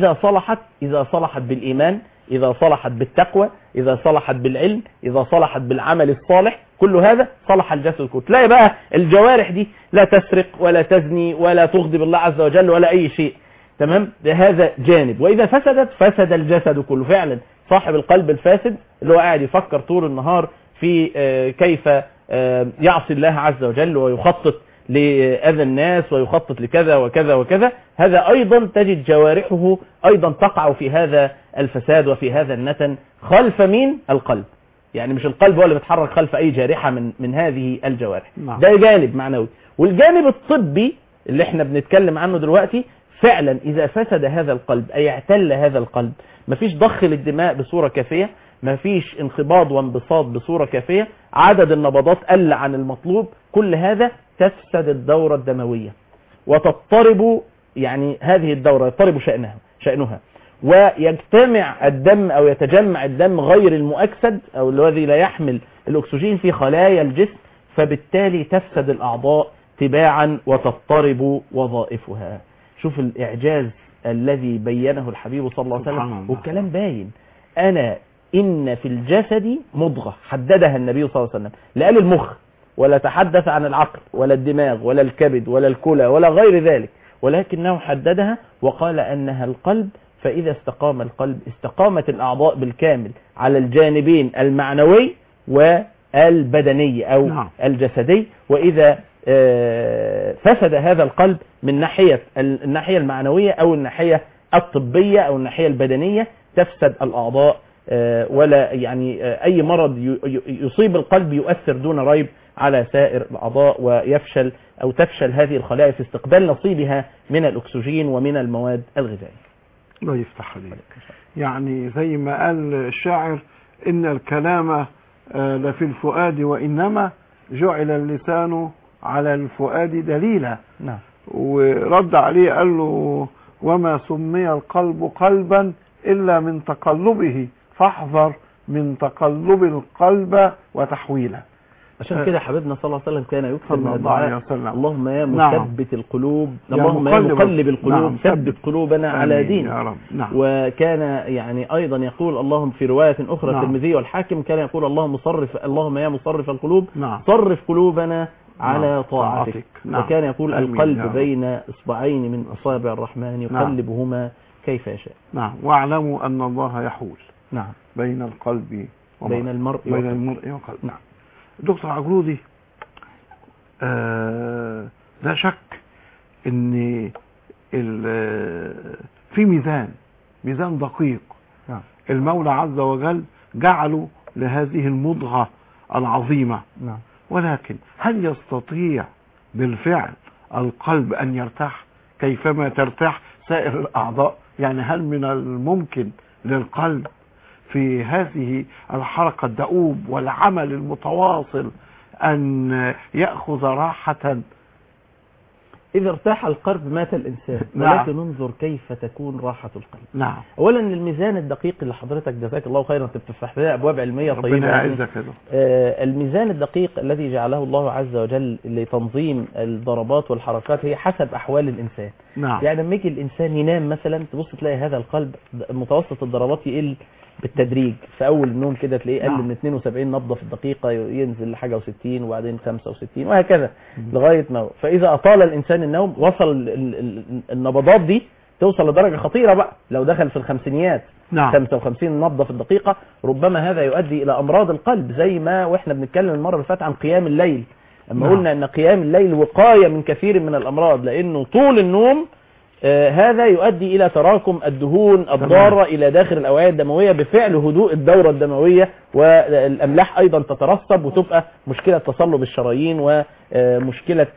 إذا صلحت بالإيمان، إذا صلحت بالتقوى، إذا صلحت بالعلم، إذا صلحت بالعمل الصالح، كل هذا صلح الجسد كله. تلاقي بقى الجوارح دي لا تسرق ولا تزني ولا تغضب الله عز وجل ولا أي شيء. تمام؟ هذا جانب. وإذا فسدت فسد الجسد كله. فعلا صاحب القلب الفاسد اللي هو قاعد يفكر طول النهار في كيف يعصي الله عز وجل ويخطط لأذى الناس ويخطط لكذا وكذا وكذا، هذا أيضا تجد جوارحه أيضا تقع في هذا الفساد وفي هذا النتن خلف مين؟ القلب. يعني مش القلب هو اللي بيتحرك خلف أي جارحة من هذه الجوارح. ده جانب معنوي. والجانب الطبي اللي احنا بنتكلم عنه دلوقتي، فعلا إذا فسد هذا القلب أي اعتل هذا القلب، مفيش ضخ للدماء بصورة كافية، مفيش انقباض وانبساط بصورة كافية، عدد النبضات قل عن المطلوب، كل هذا تفسد الدورة الدموية وتضطرب، يعني هذه الدورة يضطرب شأنها ويجتمع الدم أو يتجمع الدم غير المؤكسد أو الذي لا يحمل الأكسجين في خلايا الجسم، فبالتالي تفسد الأعضاء تباعا وتضطرب وظائفها. شوف الإعجاز الذي بينه الحبيب صلى الله عليه وسلم، والكلام باين. إن في الجسد مضغة حددها النبي صلى الله عليه وسلم، لا قال المخ ولا تحدث عن العقل ولا الدماغ ولا الكبد ولا الكلى ولا غير ذلك، ولكنه حددها وقال أنها القلب. فإذا استقام القلب استقامت الأعضاء بالكامل على الجانبين المعنوي والبدني أو الجسدي. وإذا فسد هذا القلب من الناحية المعنوية أو الناحية الطبية أو الناحية البدنية تفسد الأعضاء، ولا يعني أي مرض يصيب القلب يؤثر دون ريب على سائر الأعضاء، ويفشل أو تفشل هذه الخلايا في استقبال نصيبها من الأكسجين ومن المواد الغذائية. الله يفتح عليك. يعني زي ما قال الشاعر إن الكلام لفي الفؤاد وإنما جعل اللسان على الفؤاد دليلا. نعم. ورد عليه قال له وما سمي القلب قلبا إلا من تقلبه فاحذر من تقلب القلب وتحويله. عشان كده حبيبنا صلى الله عليه وسلم كان يكثر من الدعاء اللهم يا مثبت القلوب، اللهم يا مقلب القلوب ثبت قلوبنا على دينك. وكان يعني أيضا يقول اللهم في رواية أخرى الترمذي والحاكم كان يقول اللهم يا مصرف القلوب صرف قلوبنا على طاعتك. وكان يقول القلب بين إصبعين من أصابع الرحمن يقلبهما كيف يشاء. نعم. واعلموا أن الله يحول نعم بين القلب بين المرء والقلب. نعم. دكتور عجرودي، لا شك ان في ميزان دقيق المولى عز وجل جعله لهذه المضغة العظيمة. ولكن هل يستطيع بالفعل القلب ان يرتاح كيفما ترتاح سائر الاعضاء؟ يعني هل من الممكن للقلب في هذه الحركة الدؤوب والعمل المتواصل أن يأخذ راحة؟ إذا ارتاح القلب مات الإنسان. ولكن ننظر كيف تكون راحة القلب. نعم. أولا الميزان الدقيق اللي حضرتك جزاك الله خيرا تفتح لنا أبواب علمية طيبة. ربنا يعزك. الميزان الدقيق الذي جعله الله عز وجل لتنظيم الضربات والحركات هي حسب أحوال الإنسان. نعم. يعني لما يجي الإنسان ينام مثلا تبص تلاقي هذا القلب متوسط الضربات يقل بالتدريج. في أول النوم كده تلاقيه قل من 72 نبضة في الدقيقة ينزل لحاجة و60 وبعدين 65 وهكذا لغاية ما. فإذا أطال الإنسان النوم وصل النبضات دي توصل لدرجة خطيرة بقى لو دخل في الخمسينيات. 55 نبضة في الدقيقة ربما هذا يؤدي إلى أمراض القلب، زي ما وإحنا بنتكلم المرة اللي فاتت عن قيام الليل أما قلنا أن قيام الليل وقاية من كثير من الأمراض، لأنه طول النوم هذا يؤدي إلى تراكم الدهون الضارة إلى داخل الأوعية الدموية بفعل هدوء الدورة الدموية، والأملاح أيضا تترسب وتبقى مشكلة تصلب الشرايين ومشكلة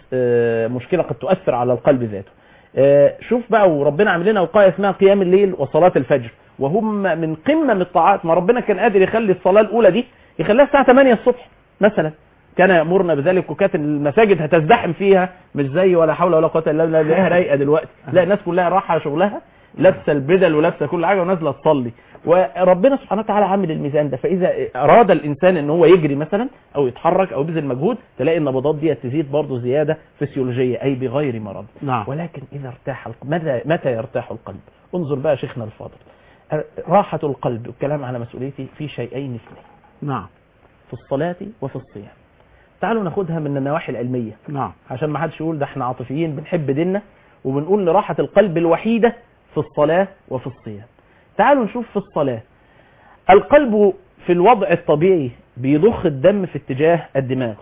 قد تؤثر على القلب ذاته. شوف بقى وربنا عامل لنا وقاية اسمها قيام الليل وصلاة الفجر، وهم من قمة الطاعات. ما ربنا كان قادر يخلي الصلاة الأولى دي يخليها الساعة 8 الصبح مثلا، كان يأمرنا بذلك، وكانت المساجد هتزدحم فيها مش زي ولا حول ولا قوة الا بالله لها رايقه دلوقتي. لا الناس كلها رايحه شغلها لابسه البدل ولابسه كل حاجه ونازله تصلي. وربنا سبحانه وتعالى عامل الميزان ده، فاذا اراد الانسان ان هو يجري مثلا او يتحرك او يبذل مجهود تلاقي النبضات دي تزيد برضه زياده فسيولوجيه اي بغير مرض. ولكن اذا ارتاح متى يرتاح القلب؟ انظر بقى شيخنا الفاضل، راحه القلب والكلام على مسؤوليتي في شيئين اثنين. في الصلاه وفي الصيام. تعالوا ناخدها من النواحي العلمية. عشان ما حدش يقول ده احنا عاطفيين بنحب ديننا وبنقول لراحة القلب الوحيدة في الصلاة وفي الصيام. تعالوا نشوف في الصلاة. القلب في الوضع الطبيعي بيضخ الدم في اتجاه الدماغ،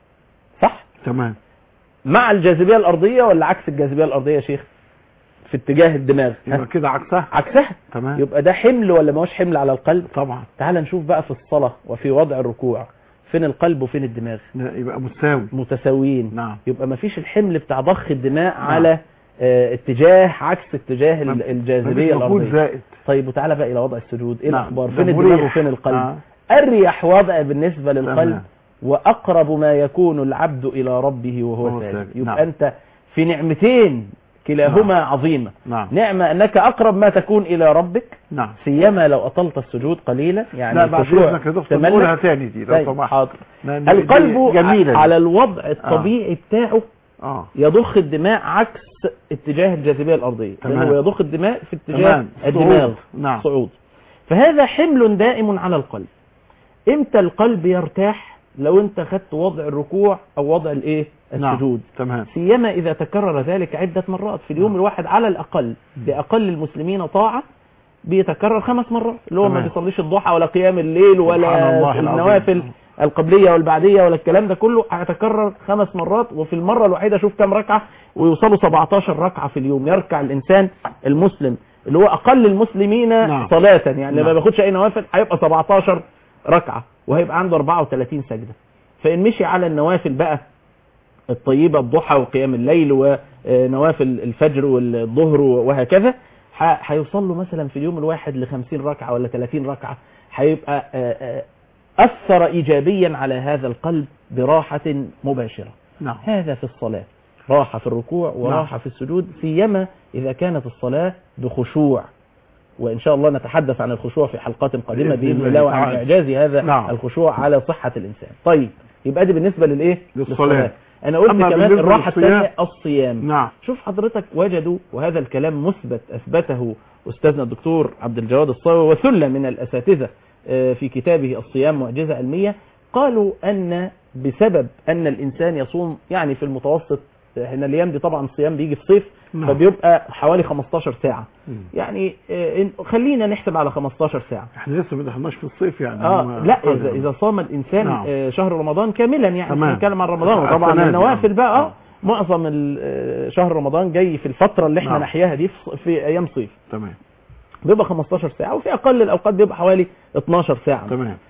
صح؟ تمام. مع الجاذبية الأرضية ولا عكس الجاذبية الأرضية يا شيخ؟ في اتجاه الدماغ. يبقى كده عكسها. تمام. يبقى ده حمل ولا ما هوش حمل على القلب؟ طبعا. تعال نشوف بقى في الصلاة وفي وضع الركوع فين القلب وفين الدماغ؟ يبقى متساويين. نعم. يبقى ما فيش الحمل بتاع ضخ الدماء على اتجاه عكس اتجاه الجاذبية الأرضية. زائد. طيب وتعالى بقى إلى وضع السجود، إيه الأخبار؟ نعم. فين الدماغ وفين القلب؟ أريح وضع بالنسبة للقلب وأقرب ما يكون العبد إلى ربه وهو ساجد. يبقى أنت في نعمتين كلاهما عظيمة. نعمة أنك أقرب ما تكون إلى ربك، سيما لو أطلت السجود قليلا، يعني لا بعد إذنك يا دكتور نقولها تاني دي لو سمحت. القلب على الوضع الطبيعي بتاعه يضخ الدماء عكس اتجاه الجاذبية الأرضية، لأنه يضخ الدماء في اتجاه الدماغ صعود. فهذا حمل دائم على القلب. امتى القلب يرتاح؟ لو انت خدت وضع الركوع او وضع الايه السجود. سيما اذا تكرر ذلك عدة مرات في اليوم الواحد على الاقل. لاقل المسلمين طاعة بيتكرر 5 مرات، اللي هو ما بيصليش الضحى ولا قيام الليل ولا النوافل القبلية والبعدية ولا الكلام ده كله، هيتكرر 5 مرات. وفي المرة الوحيدة شوف كم ركعة، ويوصلوا 17 ركعة في اليوم. يركع الانسان المسلم اللي هو اقل المسلمين صلاة، يعني ما بياخدش اي نوافل، هيبقى 17 ركعة وهيبقى عنده 34 سجدة. فإن مشي على النوافل بقى الطيبة، الضحى وقيام الليل ونوافل الفجر والظهر وهكذا، هيوصل له مثلا في اليوم الواحد ل50 ركعة ولا 30 ركعة. هيبقى أثر إيجابيا على هذا القلب براحة مباشرة. هذا في الصلاة راحة في الركوع وراحة في السجود، سيما إذا كانت الصلاة بخشوع. وإن شاء الله نتحدث عن الخشوع في حلقات قادمة بإذن الله، وعن إعجاز هذا الخشوع على صحة الإنسان. طيب يبقى دي بالنسبة للصلاة. أنا قلت كمان الراحة الثانية الصيام. شوف حضرتك وجدوا، وهذا الكلام أثبته أستاذنا الدكتور عبد الجواد الصاوي وثلة من الأساتذة في كتابه الصيام معجزة علمية، قالوا أن بسبب أن الإنسان يصوم يعني في المتوسط، احنا الايام دي طبعا الصيام بيجي في صيف، فبيبقى حوالي 15 ساعة. يعني خلينا نحسب على 15 ساعة. احنا لسه ما دخلناش في الصيف يعني. لا اذا صام الانسان شهر رمضان كاملا، يعني بنتكلم عن رمضان، وطبعا النوافل بقى معظم شهر رمضان جاي في الفترة اللي احنا نحياها دي في ايام صيف. بيبقى 15 ساعة، وفي اقل الاوقات بيبقى حوالي 12 ساعة.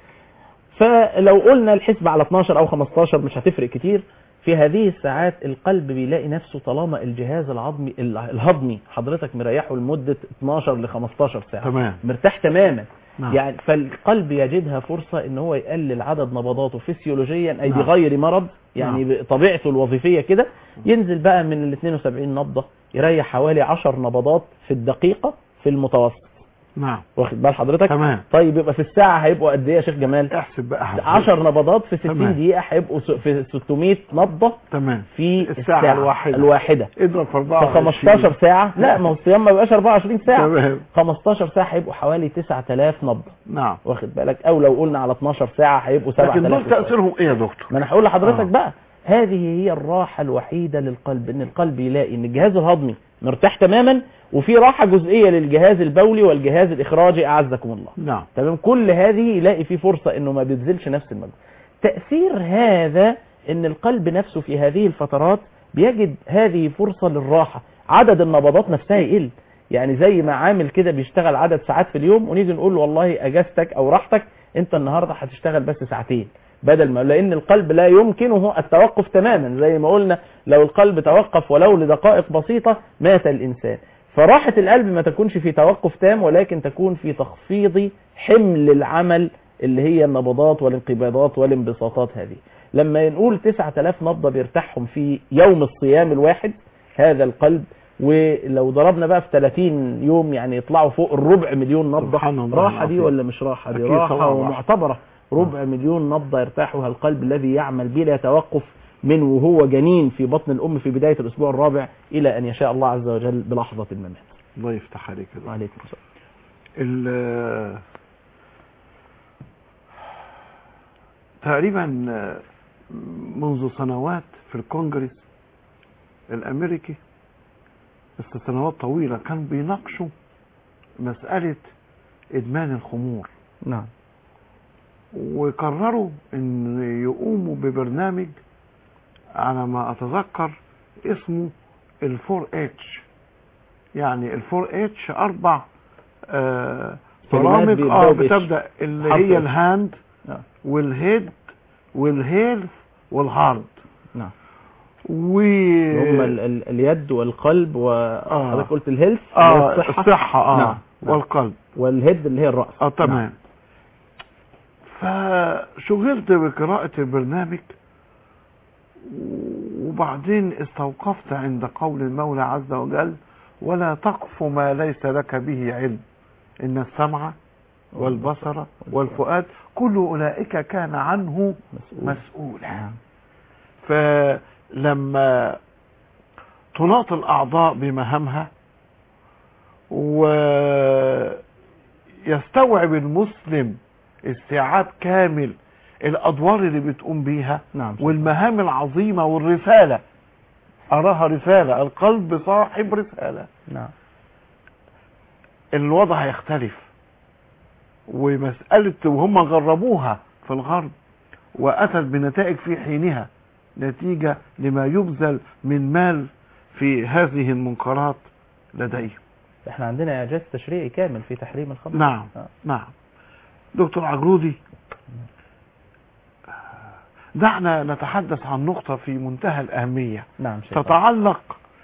فلو قلنا الحسبة على 12 او 15 مش هتفرق كتير. في هذه الساعات القلب بيلاقي نفسه طالما الجهاز الهضمي حضرتك مريحه لمدة 12 ل 15 ساعة مرتاح تماما. يعني فالقلب يجدها فرصة ان هو يقلل عدد نبضاته فسيولوجيا، اي بغير مرض، يعني بطبيعته الوظيفية كده. ينزل بقى من ال 72 نبضة يريح حوالي 10 نبضات في الدقيقة في المتوسط. واخد بال حضرتك؟ طيب يبقى في الساعة هيبقوا قد ايه يا شيخ جمال؟ احسب بقى. 10 نبضات في 60 دقيقة هيبقوا في 600 نبضة في الساعة الواحدة. اضرب في 15 ساعة. لا ما هو الصيام ما بيبقاش 24 ساعة. 15 ساعة هيبقوا حوالي 9000 نبضة. واخد بالك؟ او لو قلنا على 12 ساعة هيبقوا 7000. لكن دول تأثيرهم ايه يا دكتور؟ ما انا هقول لحضرتك بقى. هذه هي الراحة الوحيدة للقلب، ان القلب يلاقي ان الجهاز الهضمي مرتاح تماما، وفي راحة جزئية للجهاز البولي والجهاز الإخراجي أعزكم الله. تمام. كل هذه يلاقي فيه فرصة إنه ما بيبذلش نفس المجهود. تأثير هذا إن القلب نفسه في هذه الفترات بيجد هذه فرصة للراحة. عدد النبضات نفسها يقل، يعني زي ما عامل كده بيشتغل عدد ساعات في اليوم، ونيجي نقول له والله أجازتك أو راحتك أنت النهاردة هتشتغل بس 2 ساعات بدل ما، لأن القلب لا يمكنه التوقف تماما. زي ما قلنا لو القلب توقف ولو لدقائق بسيطة مات الإنسان. فراحة القلب ما تكونش في توقف تام، ولكن تكون في تخفيض حمل العمل اللي هي النبضات والانقباضات والانبساطات هذه. لما نقول 9000 نبضة بيرتاحهم في يوم الصيام الواحد هذا القلب، ولو ضربنا بقى في 30 يوم يعني يطلعوا فوق 250,000 نبضة. راحة دي ولا مش راحة؟ دي راحة ومعتبرة. 400,000 نبضة يرتاحها القلب الذي يعمل بلا توقف من وهو جنين في بطن الأم في بداية الأسبوع الرابع إلى أن يشاء الله عز وجل بلحظة الممات. الله يفتح عليك. وعليكم السلام. تقريبا منذ سنوات في الكونجرس الأمريكي، بس سنوات طويلة، كان بيناقشوا مسألة إدمان الخمور. وقرروا أن يقوموا ببرنامج على ما أتذكر اسمه ال4H. يعني ال4H 4 برامج بتبدأ اللي هي الهاند والهيد والهيلث والهارد. هم اليد والقلب، وحضرتك قلت الهيلث الصحة نعم. والقلب، والهيد اللي هي الرأس. تمام. نعم. فشغلت بقراءة البرنامج، وبعدين استوقفت عند قول المولى عز وجل: ولا تقف ما ليس لك به علم إن السمع والبصر والفؤاد كل أولئك كان عنه مسؤولا. فلما تناط الأعضاء بمهامها ويستوعب المسلم استيعاب كامل الأدوار اللي بتقوم بيها، نعم، والمهام العظيمة والرسالة، أراها رسالة، القلب صاحب رسالة، نعم، الوضع هيختلف. ومسألة وهم جربوها في الغرب وأتت بنتائج في حينها، نتيجة لما يبذل من مال في هذه المنكرات لديهم. احنا عندنا إعجاز تشريعي كامل في تحريم الخمر. نعم. نعم. دكتور عجرودي، دعنا نتحدث عن نقطة في منتهى الأهمية. نعم. تتعلق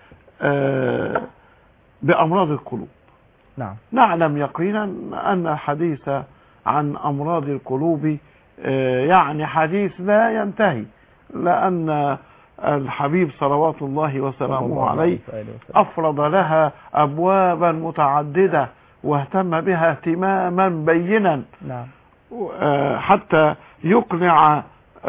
بأمراض القلوب. نعم. نعلم يقينا أن الحديث عن أمراض القلوب يعني حديث لا ينتهي، لأن الحبيب صلوات الله وسلامه عليه أفرض لها أبوابا متعددة واهتم بها اهتماما بينا. نعم. حتى يقنع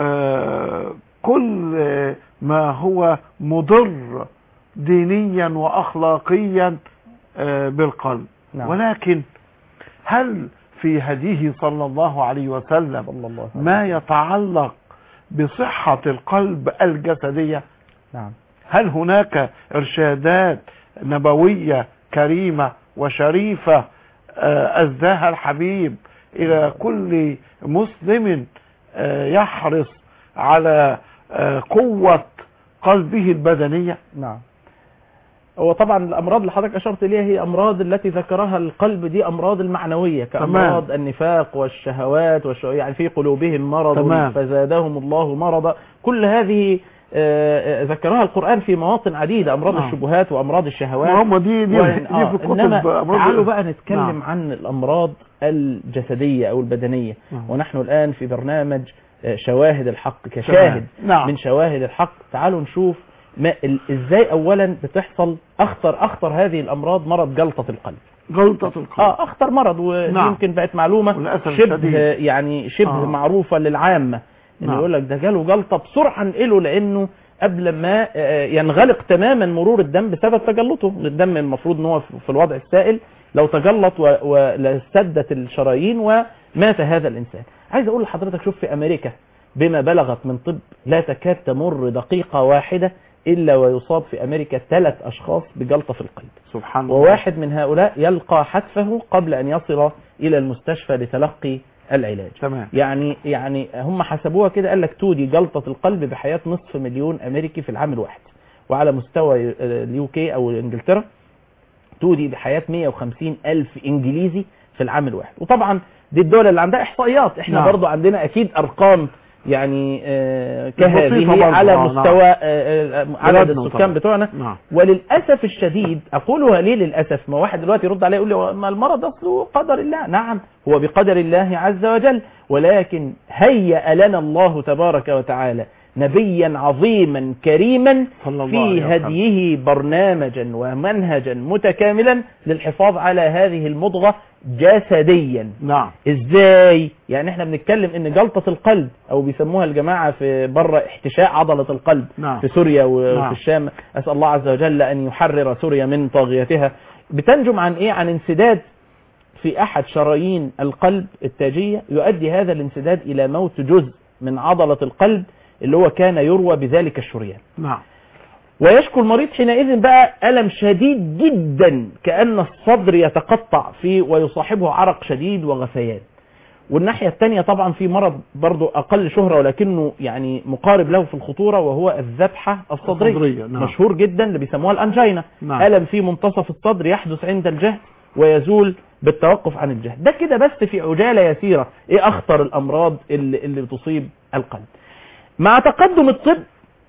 كل ما هو مضر دينيا وأخلاقيا بالقلب. نعم. ولكن هل في هديه صلى الله عليه وسلم ما يتعلق بصحة القلب الجسدية؟ نعم. هل هناك إرشادات نبوية كريمة وشريفة أزداها الحبيب إلى كل مسلم يحرص على قوة قلبه البدنية؟ نعم. هو طبعا الأمراض اللي حضرتك أشرت إليها هي أمراض التي ذكرها القلب، دي أمراض المعنوية كأمراض تمام. النفاق والشهوات يعني في قلوبهم مرض تمام. فزادهم الله مرضا. كل هذه ذكرها القرآن في مواطن عديدة، أمراض الشبهات وأمراض الشهوات. دي في الكتب. تعالوا بقى نتكلم عن الأمراض الجسدية أو البدنية. ونحن الآن في برنامج شواهد الحق كشاهد من شواهد الحق. تعالوا نشوف ازاي اولا بتحصل اخطر هذه الامراض، مرض جلطة القلب. اخطر مرض، ويمكن بقت معلومة شبه معروفة للعامة، انه يقول لك ده جاله جلطة بسرعة انقله، لانه قبل ما ينغلق تماما مرور الدم بسبب تجلطه. الدم المفروض ان هو في الوضع السائل، لو تجلط ولسدت الشرايين ومات هذا الانسان. عايز اقول لحضرتك، شوف في امريكا بما بلغت من طب، لا تكاد تمر دقيقة واحدة إلا ويصاب في أمريكا 3 أشخاص بجلطة في القلب. سبحان الله. وواحد من هؤلاء يلقى حتفه قبل أن يصل إلى المستشفى لتلقي العلاج. تمام. يعني هم حسبوها كده، قال لك تودي جلطة القلب بحياة 500,000 أمريكي في العام الواحد، وعلى مستوى اليوكي أو إنجلترا تودي بحياة 150,000 إنجليزي في العام الواحد. وطبعا دي الدولة اللي عندها إحصائيات، إحنا برضو عندنا أكيد أرقام كهذه على مستوى عدد السكان بتوعنا. وللأسف الشديد، أقولها ليه للأسف؟ ما واحد دلوقتي يرد عليه يقول لي ما المرض أصله قدر الله. نعم، هو بقدر الله عز وجل، ولكن هيأ لنا الله تبارك وتعالى نبيا عظيما كريما في هديه برنامجا ومنهجا متكاملا للحفاظ على هذه المضغة جسديا. نعم. ازاي؟ يعني احنا بنتكلم ان جلطة القلب، او بيسموها الجماعة في بره احتشاء عضلة القلب. نعم. في سوريا وفي الشام، اسأل الله عز وجل ان يحرر سوريا من طاغيتها. بتنجم عن ايه؟ عن انسداد في احد شرايين القلب التاجية، يؤدي هذا الانسداد الى موت جزء من عضلة القلب اللي هو كان يروى بذلك الشريان. نعم. ويشكو المريض حينئذ بقى ألم شديد جدا، كأن الصدر يتقطع فيه ويصاحبه عرق شديد وغثيان. والناحية الثانية طبعا في مرض برضو أقل شهرة ولكنه يعني مقارب له في الخطورة، وهو الذبحة الصدرية. نعم. مشهور جدا، اللي بيسموها الأنجينا. نعم. ألم في منتصف الصدر يحدث عند الجهد ويزول بالتوقف عن الجهد. ده كده بس في عجالة يسيرة ايه أخطر الأمراض اللي بتصيب القلب. مع تقدم الطب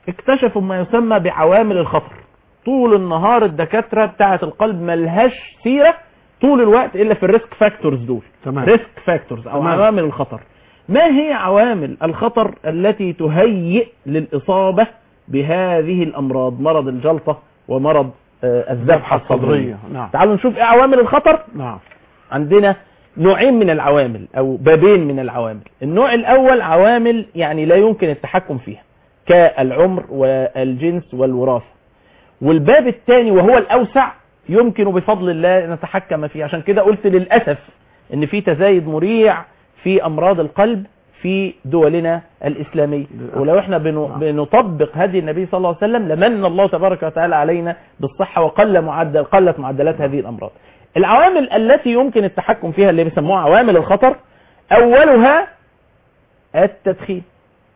اكتشفوا ما يسمى بعوامل الخطر. طول النهار الدكاترة بتاعة القلب ملهاش سيرة طول الوقت إلا في الريسك فاكتورز دول. ريسك فاكتورز أو عوامل الخطر. ما هي عوامل الخطر التي تهيئ للإصابة بهذه الأمراض، مرض الجلطة ومرض الذبحة الصدرية؟ نعم. تعالوا نشوف ايه عوامل الخطر. نعم. عندنا نوعين من العوامل او بابين من العوامل. النوع الاول عوامل يعني لا يمكن التحكم فيها كالعمر والجنس والوراثة، والباب الثاني وهو الاوسع يمكن بفضل الله ان نتحكم فيه. عشان كده قلت للأسف ان في تزايد مريع في امراض القلب في دولنا الإسلامية، ولو احنا بنطبق هدي النبي صلى الله عليه وسلم لمن الله تبارك وتعالى علينا بالصحة قلت معدلات هذه الأمراض. العوامل التي يمكن التحكم فيها اللي بيسموها عوامل الخطر، أولها التدخين.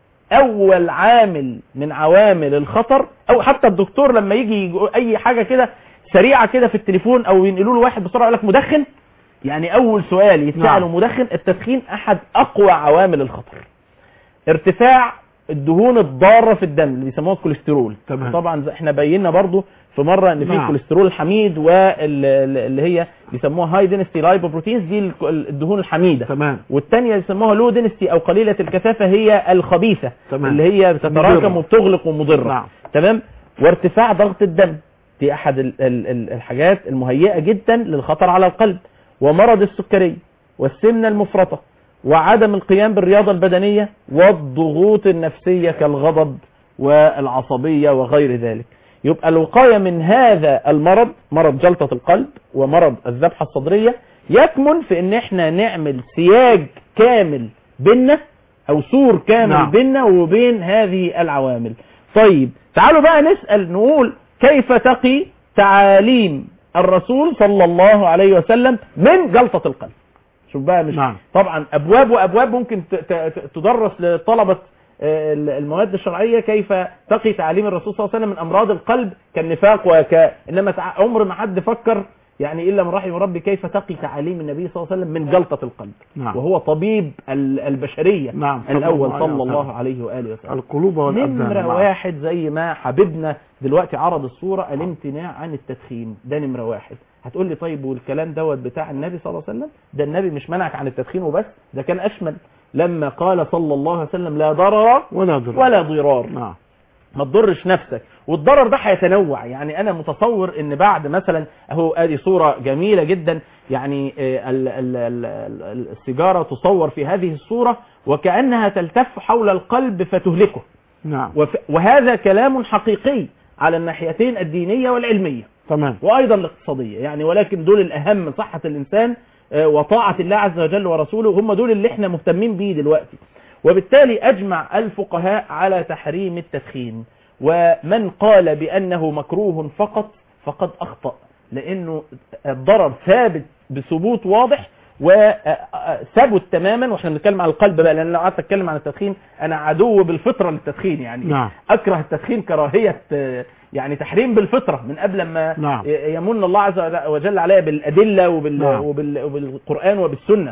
أول عامل من عوامل الخطر، أو حتى الدكتور لما يجي أي حاجة كده سريعة كده في التليفون أو ينقلوا له واحد بسرعة يقول لك مدخن، يعني أول سؤال يتسأله مدخن. التدخين أحد أقوى عوامل الخطر. ارتفاع الدهون الضارة في الدم اللي بيسموها الكوليسترول. طبعا احنا بينا برضو في مرة ان في الكوليسترول الحميد واللي هي بيسموها هاي دينستي لايبوبروتينز، دي الدهون الحميدة. والثانيه بيسموها لو دينستي او قليلة الكثافة، هي الخبيثة اللي هي بتتراكم وبتغلق ومضرة. تمام. وارتفاع ضغط الدم، دي احد الحاجات المهيئة جدا للخطر على القلب. ومرض السكري والسمنة المفرطة وعدم القيام بالرياضة البدنية والضغوط النفسية كالغضب والعصبية وغير ذلك. يبقى الوقاية من هذا المرض، مرض جلطة القلب ومرض الذبحة الصدرية، يكمن في ان احنا نعمل سياج كامل بيننا او سور كامل بيننا وبين هذه العوامل. طيب تعالوا بقى نسأل نقول كيف تقي تعاليم الرسول صلى الله عليه وسلم من جلطة القلب. شوف بقى، مش طبعا ابواب وابواب ممكن تدرس لطلبة المواد الشرعية كيف تقي تعاليم الرسول صلى الله عليه وسلم من امراض القلب كالنفاق انما عمر ما حد فكر يعني الا من رحم ربي كيف تقي تعاليم النبي صلى الله عليه وسلم من جلطة القلب. وهو طبيب البشرية الاول صلى الله عليه واله وسلم. القلوب والابدان. نمرة واحد زي ما حبيبنا دلوقتي عرض الصورة، الامتناع عن التدخين. ده نمرة واحد. هتقول لي طيب والكلام دوت بتاع النبي صلى الله عليه وسلم؟ ده النبي مش منعك عن التدخين وبس، ده كان اشمل لما قال صلى الله عليه وسلم لا ضرر ولا ضرار. ما تضرش نفسك. والضرر ده هيتنوع. يعني انا متصور ان بعد مثلا اهو ادي صورة جميلة جدا، يعني السيجارة تصور في هذه الصورة وكأنها تلتف حول القلب فتهلكه. وهذا كلام حقيقي على الناحيتين الدينية والعلمية. وايضا الاقتصادية يعني، ولكن دول الاهم من صحة الانسان وطاعة الله عز وجل ورسوله، هم دول اللي احنا مهتمين بيه دلوقتي. وبالتالي اجمع الفقهاء على تحريم التدخين، ومن قال بانه مكروه فقد اخطأ، لانه الضرر ثابت بثبوت واضح وثبت تماما. واحنا بنتكلم عن القلب بقى، لان لو قعدت اتكلم عن التدخين انا عدو بالفطرة للتدخين يعني. اكره التدخين كراهية يعني تحريم بالفطرة من قبل ما يمن الله عز وجل عليها بالأدلة وبالقرآن وبالسنة.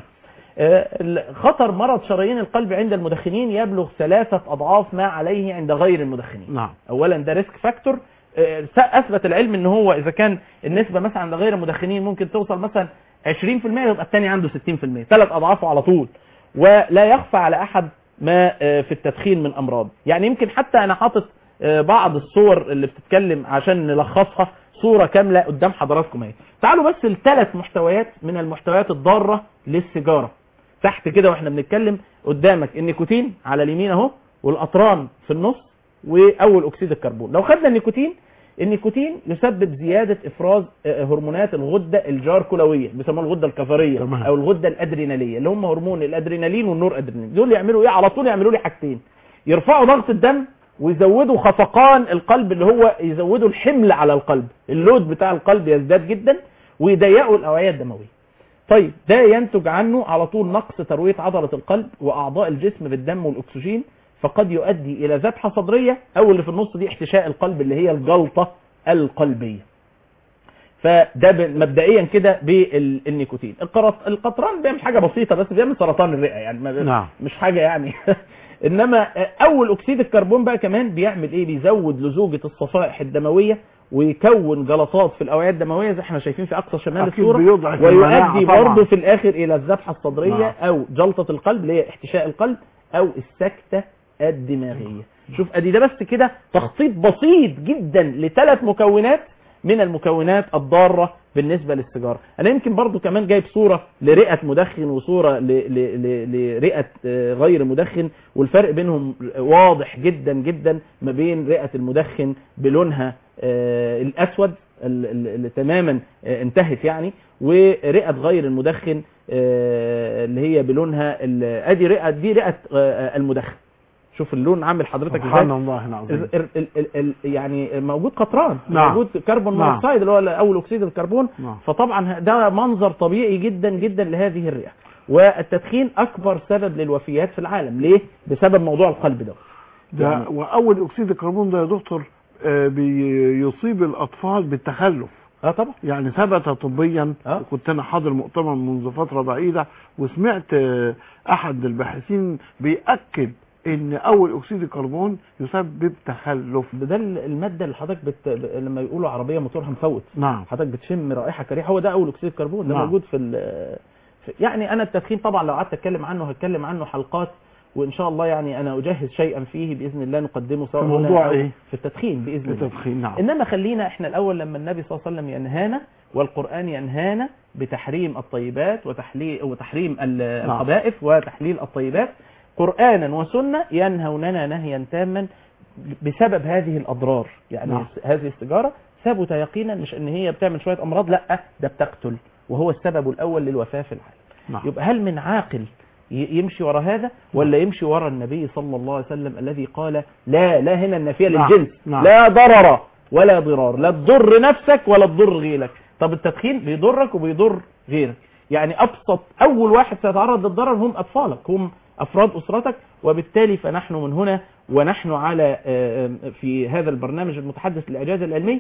خطر مرض شرايين القلب عند المدخنين يبلغ 3 أضعاف ما عليه عند غير المدخنين. أولا ده ريسك فاكتور. أثبت العلم ان هو إذا كان النسبة مثلا عند غير المدخنين ممكن توصل مثلا 20%، يبقى الثاني عنده 60%، 3 أضعافه على طول. ولا يخفى على أحد ما في التدخين من أمراض. يعني يمكن حتى أنا حاطط بعض الصور اللي بتتكلم عشان نلخصها صورة كاملة قدام حضراتكم اهي. تعالوا بس ال3 محتويات من المحتويات الضارة للسيجارة تحت كده واحنا بنتكلم. قدامك النيكوتين على اليمين اهو، والاطران في النص، واول اكسيد الكربون. لو خدنا النيكوتين يسبب زيادة افراز هرمونات الغدة الجاركولوية، بيسموها الغدة الكظرية او الغدة الادرينالية، اللي هم هرمون الادرينالين والنور ادرينالين. دول يعملوا ايه على طول؟ يعملوا لي حاجتين: يرفعوا ضغط الدم ويزودوا خفقان القلب، اللي هو يزودوا الحمل على القلب، اللود بتاع القلب يزداد جدا، ويضيقوا الاوعية الدموية. طيب ده ينتج عنه على طول نقص تروية عضلة القلب واعضاء الجسم بالدم والاكسجين، فقد يؤدي الى ذبحة صدرية، او اللي في النص دي احتشاء القلب اللي هي الجلطة القلبية. فده مبدئيا كده بالنيكوتين. القطران بيعمل حاجة بسيطة بس، بيعمل سرطان الرئة يعني مش حاجة يعني انما اول اكسيد الكربون بقى كمان بيعمل ايه؟ بيزود لزوجة الصفائح الدموية ويكون جلطات في الاوعية الدموية زي احنا شايفين في اقصى شمال الصورة، ويؤدي برضه في الاخر الى الذبحة الصدرية او جلطة القلب اللي هي احتشاء القلب او السكتة الدماغية. شوف ادي ده بس كده تخطيط بسيط جدا ل3 مكونات من المكونات الضارة بالنسبة للسيجارة. انا يمكن برضو كمان جايب صورة لرئة مدخن وصورة لرئة غير مدخن، والفرق بينهم واضح جدا جدا ما بين رئة المدخن بلونها الاسود اللي تماما انتهت يعني، ورئة غير المدخن اللي هي بلونها ادي رئة، دي رئة المدخن. شوف اللون عامل حضرتك ازاي، سبحان الله العظيم. يعني موجود قطران، نعم. موجود كربون مونوكسيد اللي هو اول اكسيد الكربون. نعم. فطبعا ده منظر طبيعي جدا جدا لهذه الرئة. والتدخين اكبر سبب للوفيات في العالم. ليه؟ بسبب موضوع القلب ده يعني واول اكسيد الكربون ده يا دكتور بيصيب الاطفال بالتخلف. طبعا يعني ثبت طبيا. كنت انا حاضر مؤتمر منذ فترة بعيدة وسمعت احد الباحثين بيأكد ان اول اكسيد الكربون يسبب تخلف. ده الماده اللي حضرتك لما يقولوا عربيه موتورها مفوت، نعم، حضرتك بتشم رائحه كريهه، هو ده اول اكسيد الكربون. ده نعم. موجود يعني انا التدخين طبعا لو قعدت اتكلم عنه هتكلم عنه حلقات، وان شاء الله يعني انا اجهز شيئا فيه باذن الله نقدمه سواء موضوع ايه في التدخين باذن الله. التدخين، نعم. انما خلينا احنا الاول لما النبي صلى الله عليه وسلم ينهانا والقران ينهانا بتحريم الطيبات وتحريم الخبائث وتحليل الطيبات، قرآنا وسنة ينهوننا نهيا تاما بسبب هذه الأضرار. يعني نعم. هذه السيجارة ثبت يقينا مش ان هي بتعمل شوية أمراض، لا ده بتقتل، وهو السبب الأول للوفاة في العالم. نعم. يبقى هل من عاقل يمشي وراء هذا ولا يمشي وراء النبي صلى الله عليه وسلم الذي قال لا هنا النافية للجنس. نعم. لا ضرر ولا ضرار، لا تضر نفسك ولا تضر غيرك. طب التدخين بيضرك وبيضر غيرك. يعني أبسط أول واحد سيتعرض للضرر هم أطفالك، هم أفراد أسرتك. وبالتالي فنحن من هنا ونحن على في هذا البرنامج المتحدث للإعجاز العلمي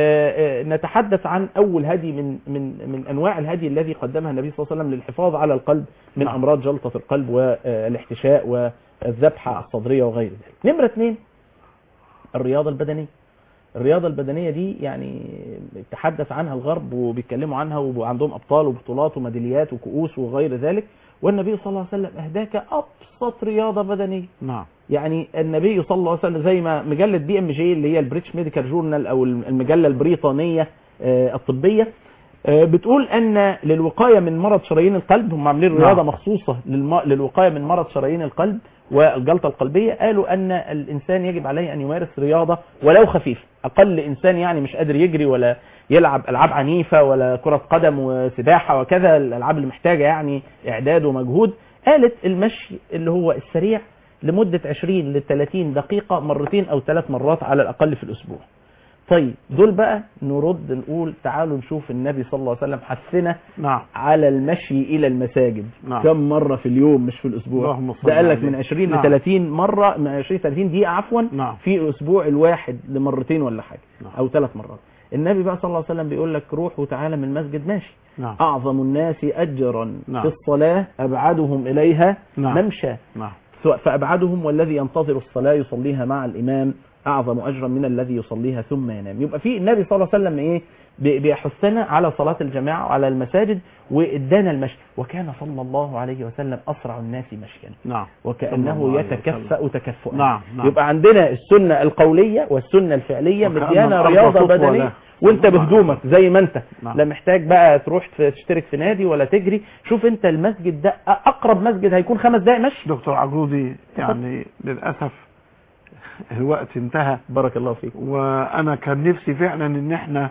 نتحدث عن أول هدي من أنواع الهدي الذي قدمها النبي صلى الله عليه وسلم للحفاظ على القلب من أمراض جلطة القلب والاحتشاء والذبحة الصدرية وغير ذلك. نمرة 2 الرياضة البدنية. الرياضة البدنية دي يعني تحدث عنها الغرب وبيتكلموا عنها وعندهم أبطال وبطولات وميداليات وكؤوس وغير ذلك، والنبي صلى الله عليه وسلم أهداك أبسط رياضة بدنية. نعم. يعني النبي صلى الله عليه وسلم زي ما مجلة BMJ اللي هي البريتش ميديكال جورنال أو المجلة البريطانية الطبية بتقول أن للوقاية من مرض شرايين القلب، هم عاملين رياضة مخصوصة للوقاية من مرض شرايين القلب والجلطة القلبية، قالوا أن الإنسان يجب عليه أن يمارس رياضة ولو خفيفة. أقل إنسان يعني مش قادر يجري ولا يلعب ألعاب عنيفة ولا كرة قدم وسباحة وكذا الألعاب اللي محتاجة يعني إعداد ومجهود، قالت المشي اللي هو السريع لمدة 20 ل 30 دقيقة 2 أو 3 مرات على الأقل في الأسبوع. طيب دول بقى نرد نقول تعالوا نشوف النبي صلى الله عليه وسلم حثنا على المشي إلى المساجد كم مرة في اليوم مش في الأسبوع. ده قال لك من 20 ل 30 مرة، من 20 ل 30 دقيقة عفوا في الأسبوع الواحد لمرتين ولا حاجة أو 3 مرات. النبي بقى صلى الله عليه وسلم بيقول لك روح وتعالى من المسجد ماشي. أعظم الناس أجرا في الصلاة أبعدهم إليها ممشى. فأبعدهم والذي ينتظر الصلاة يصليها مع الإمام أعظم أجرا من الذي يصليها ثم ينام. يبقى في النبي صلى الله عليه وسلم إيه بيحثنا على صلاة الجماعة وعلى المساجد وإدانا المشي، وكان صلى الله عليه وسلم أسرع الناس مشيا وكأنه يتكفأ تكفؤا. يبقى عندنا السنة القولية والسنة الفعلية مديانا رياضة بدنية وانت بهدومك زي ما انت لا محتاج بقى تروح تشترك في نادي ولا تجري. شوف انت المسجد ده أقرب مسجد هيكون 5 دقائق مشي. دكتور عجرودي يعني للأسف الوقت انتهى. بارك الله فيك. وانا كان نفسي فعلا ان احنا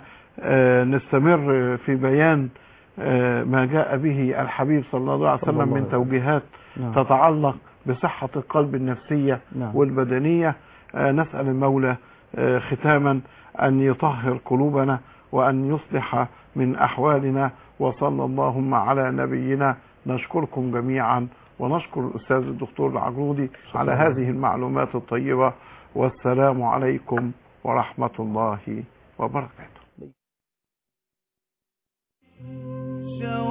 نستمر في بيان ما جاء به الحبيب صلى الله عليه وسلم من توجيهات تتعلق بصحة القلب النفسية والبدنية. نسأل المولى ختاما أن يطهر قلوبنا وأن يصلح من أحوالنا، وصلى اللهم على نبينا. نشكركم جميعا ونشكر الأستاذ الدكتور العجرودي على هذه المعلومات الطيبة، والسلام عليكم ورحمة الله وبركاته.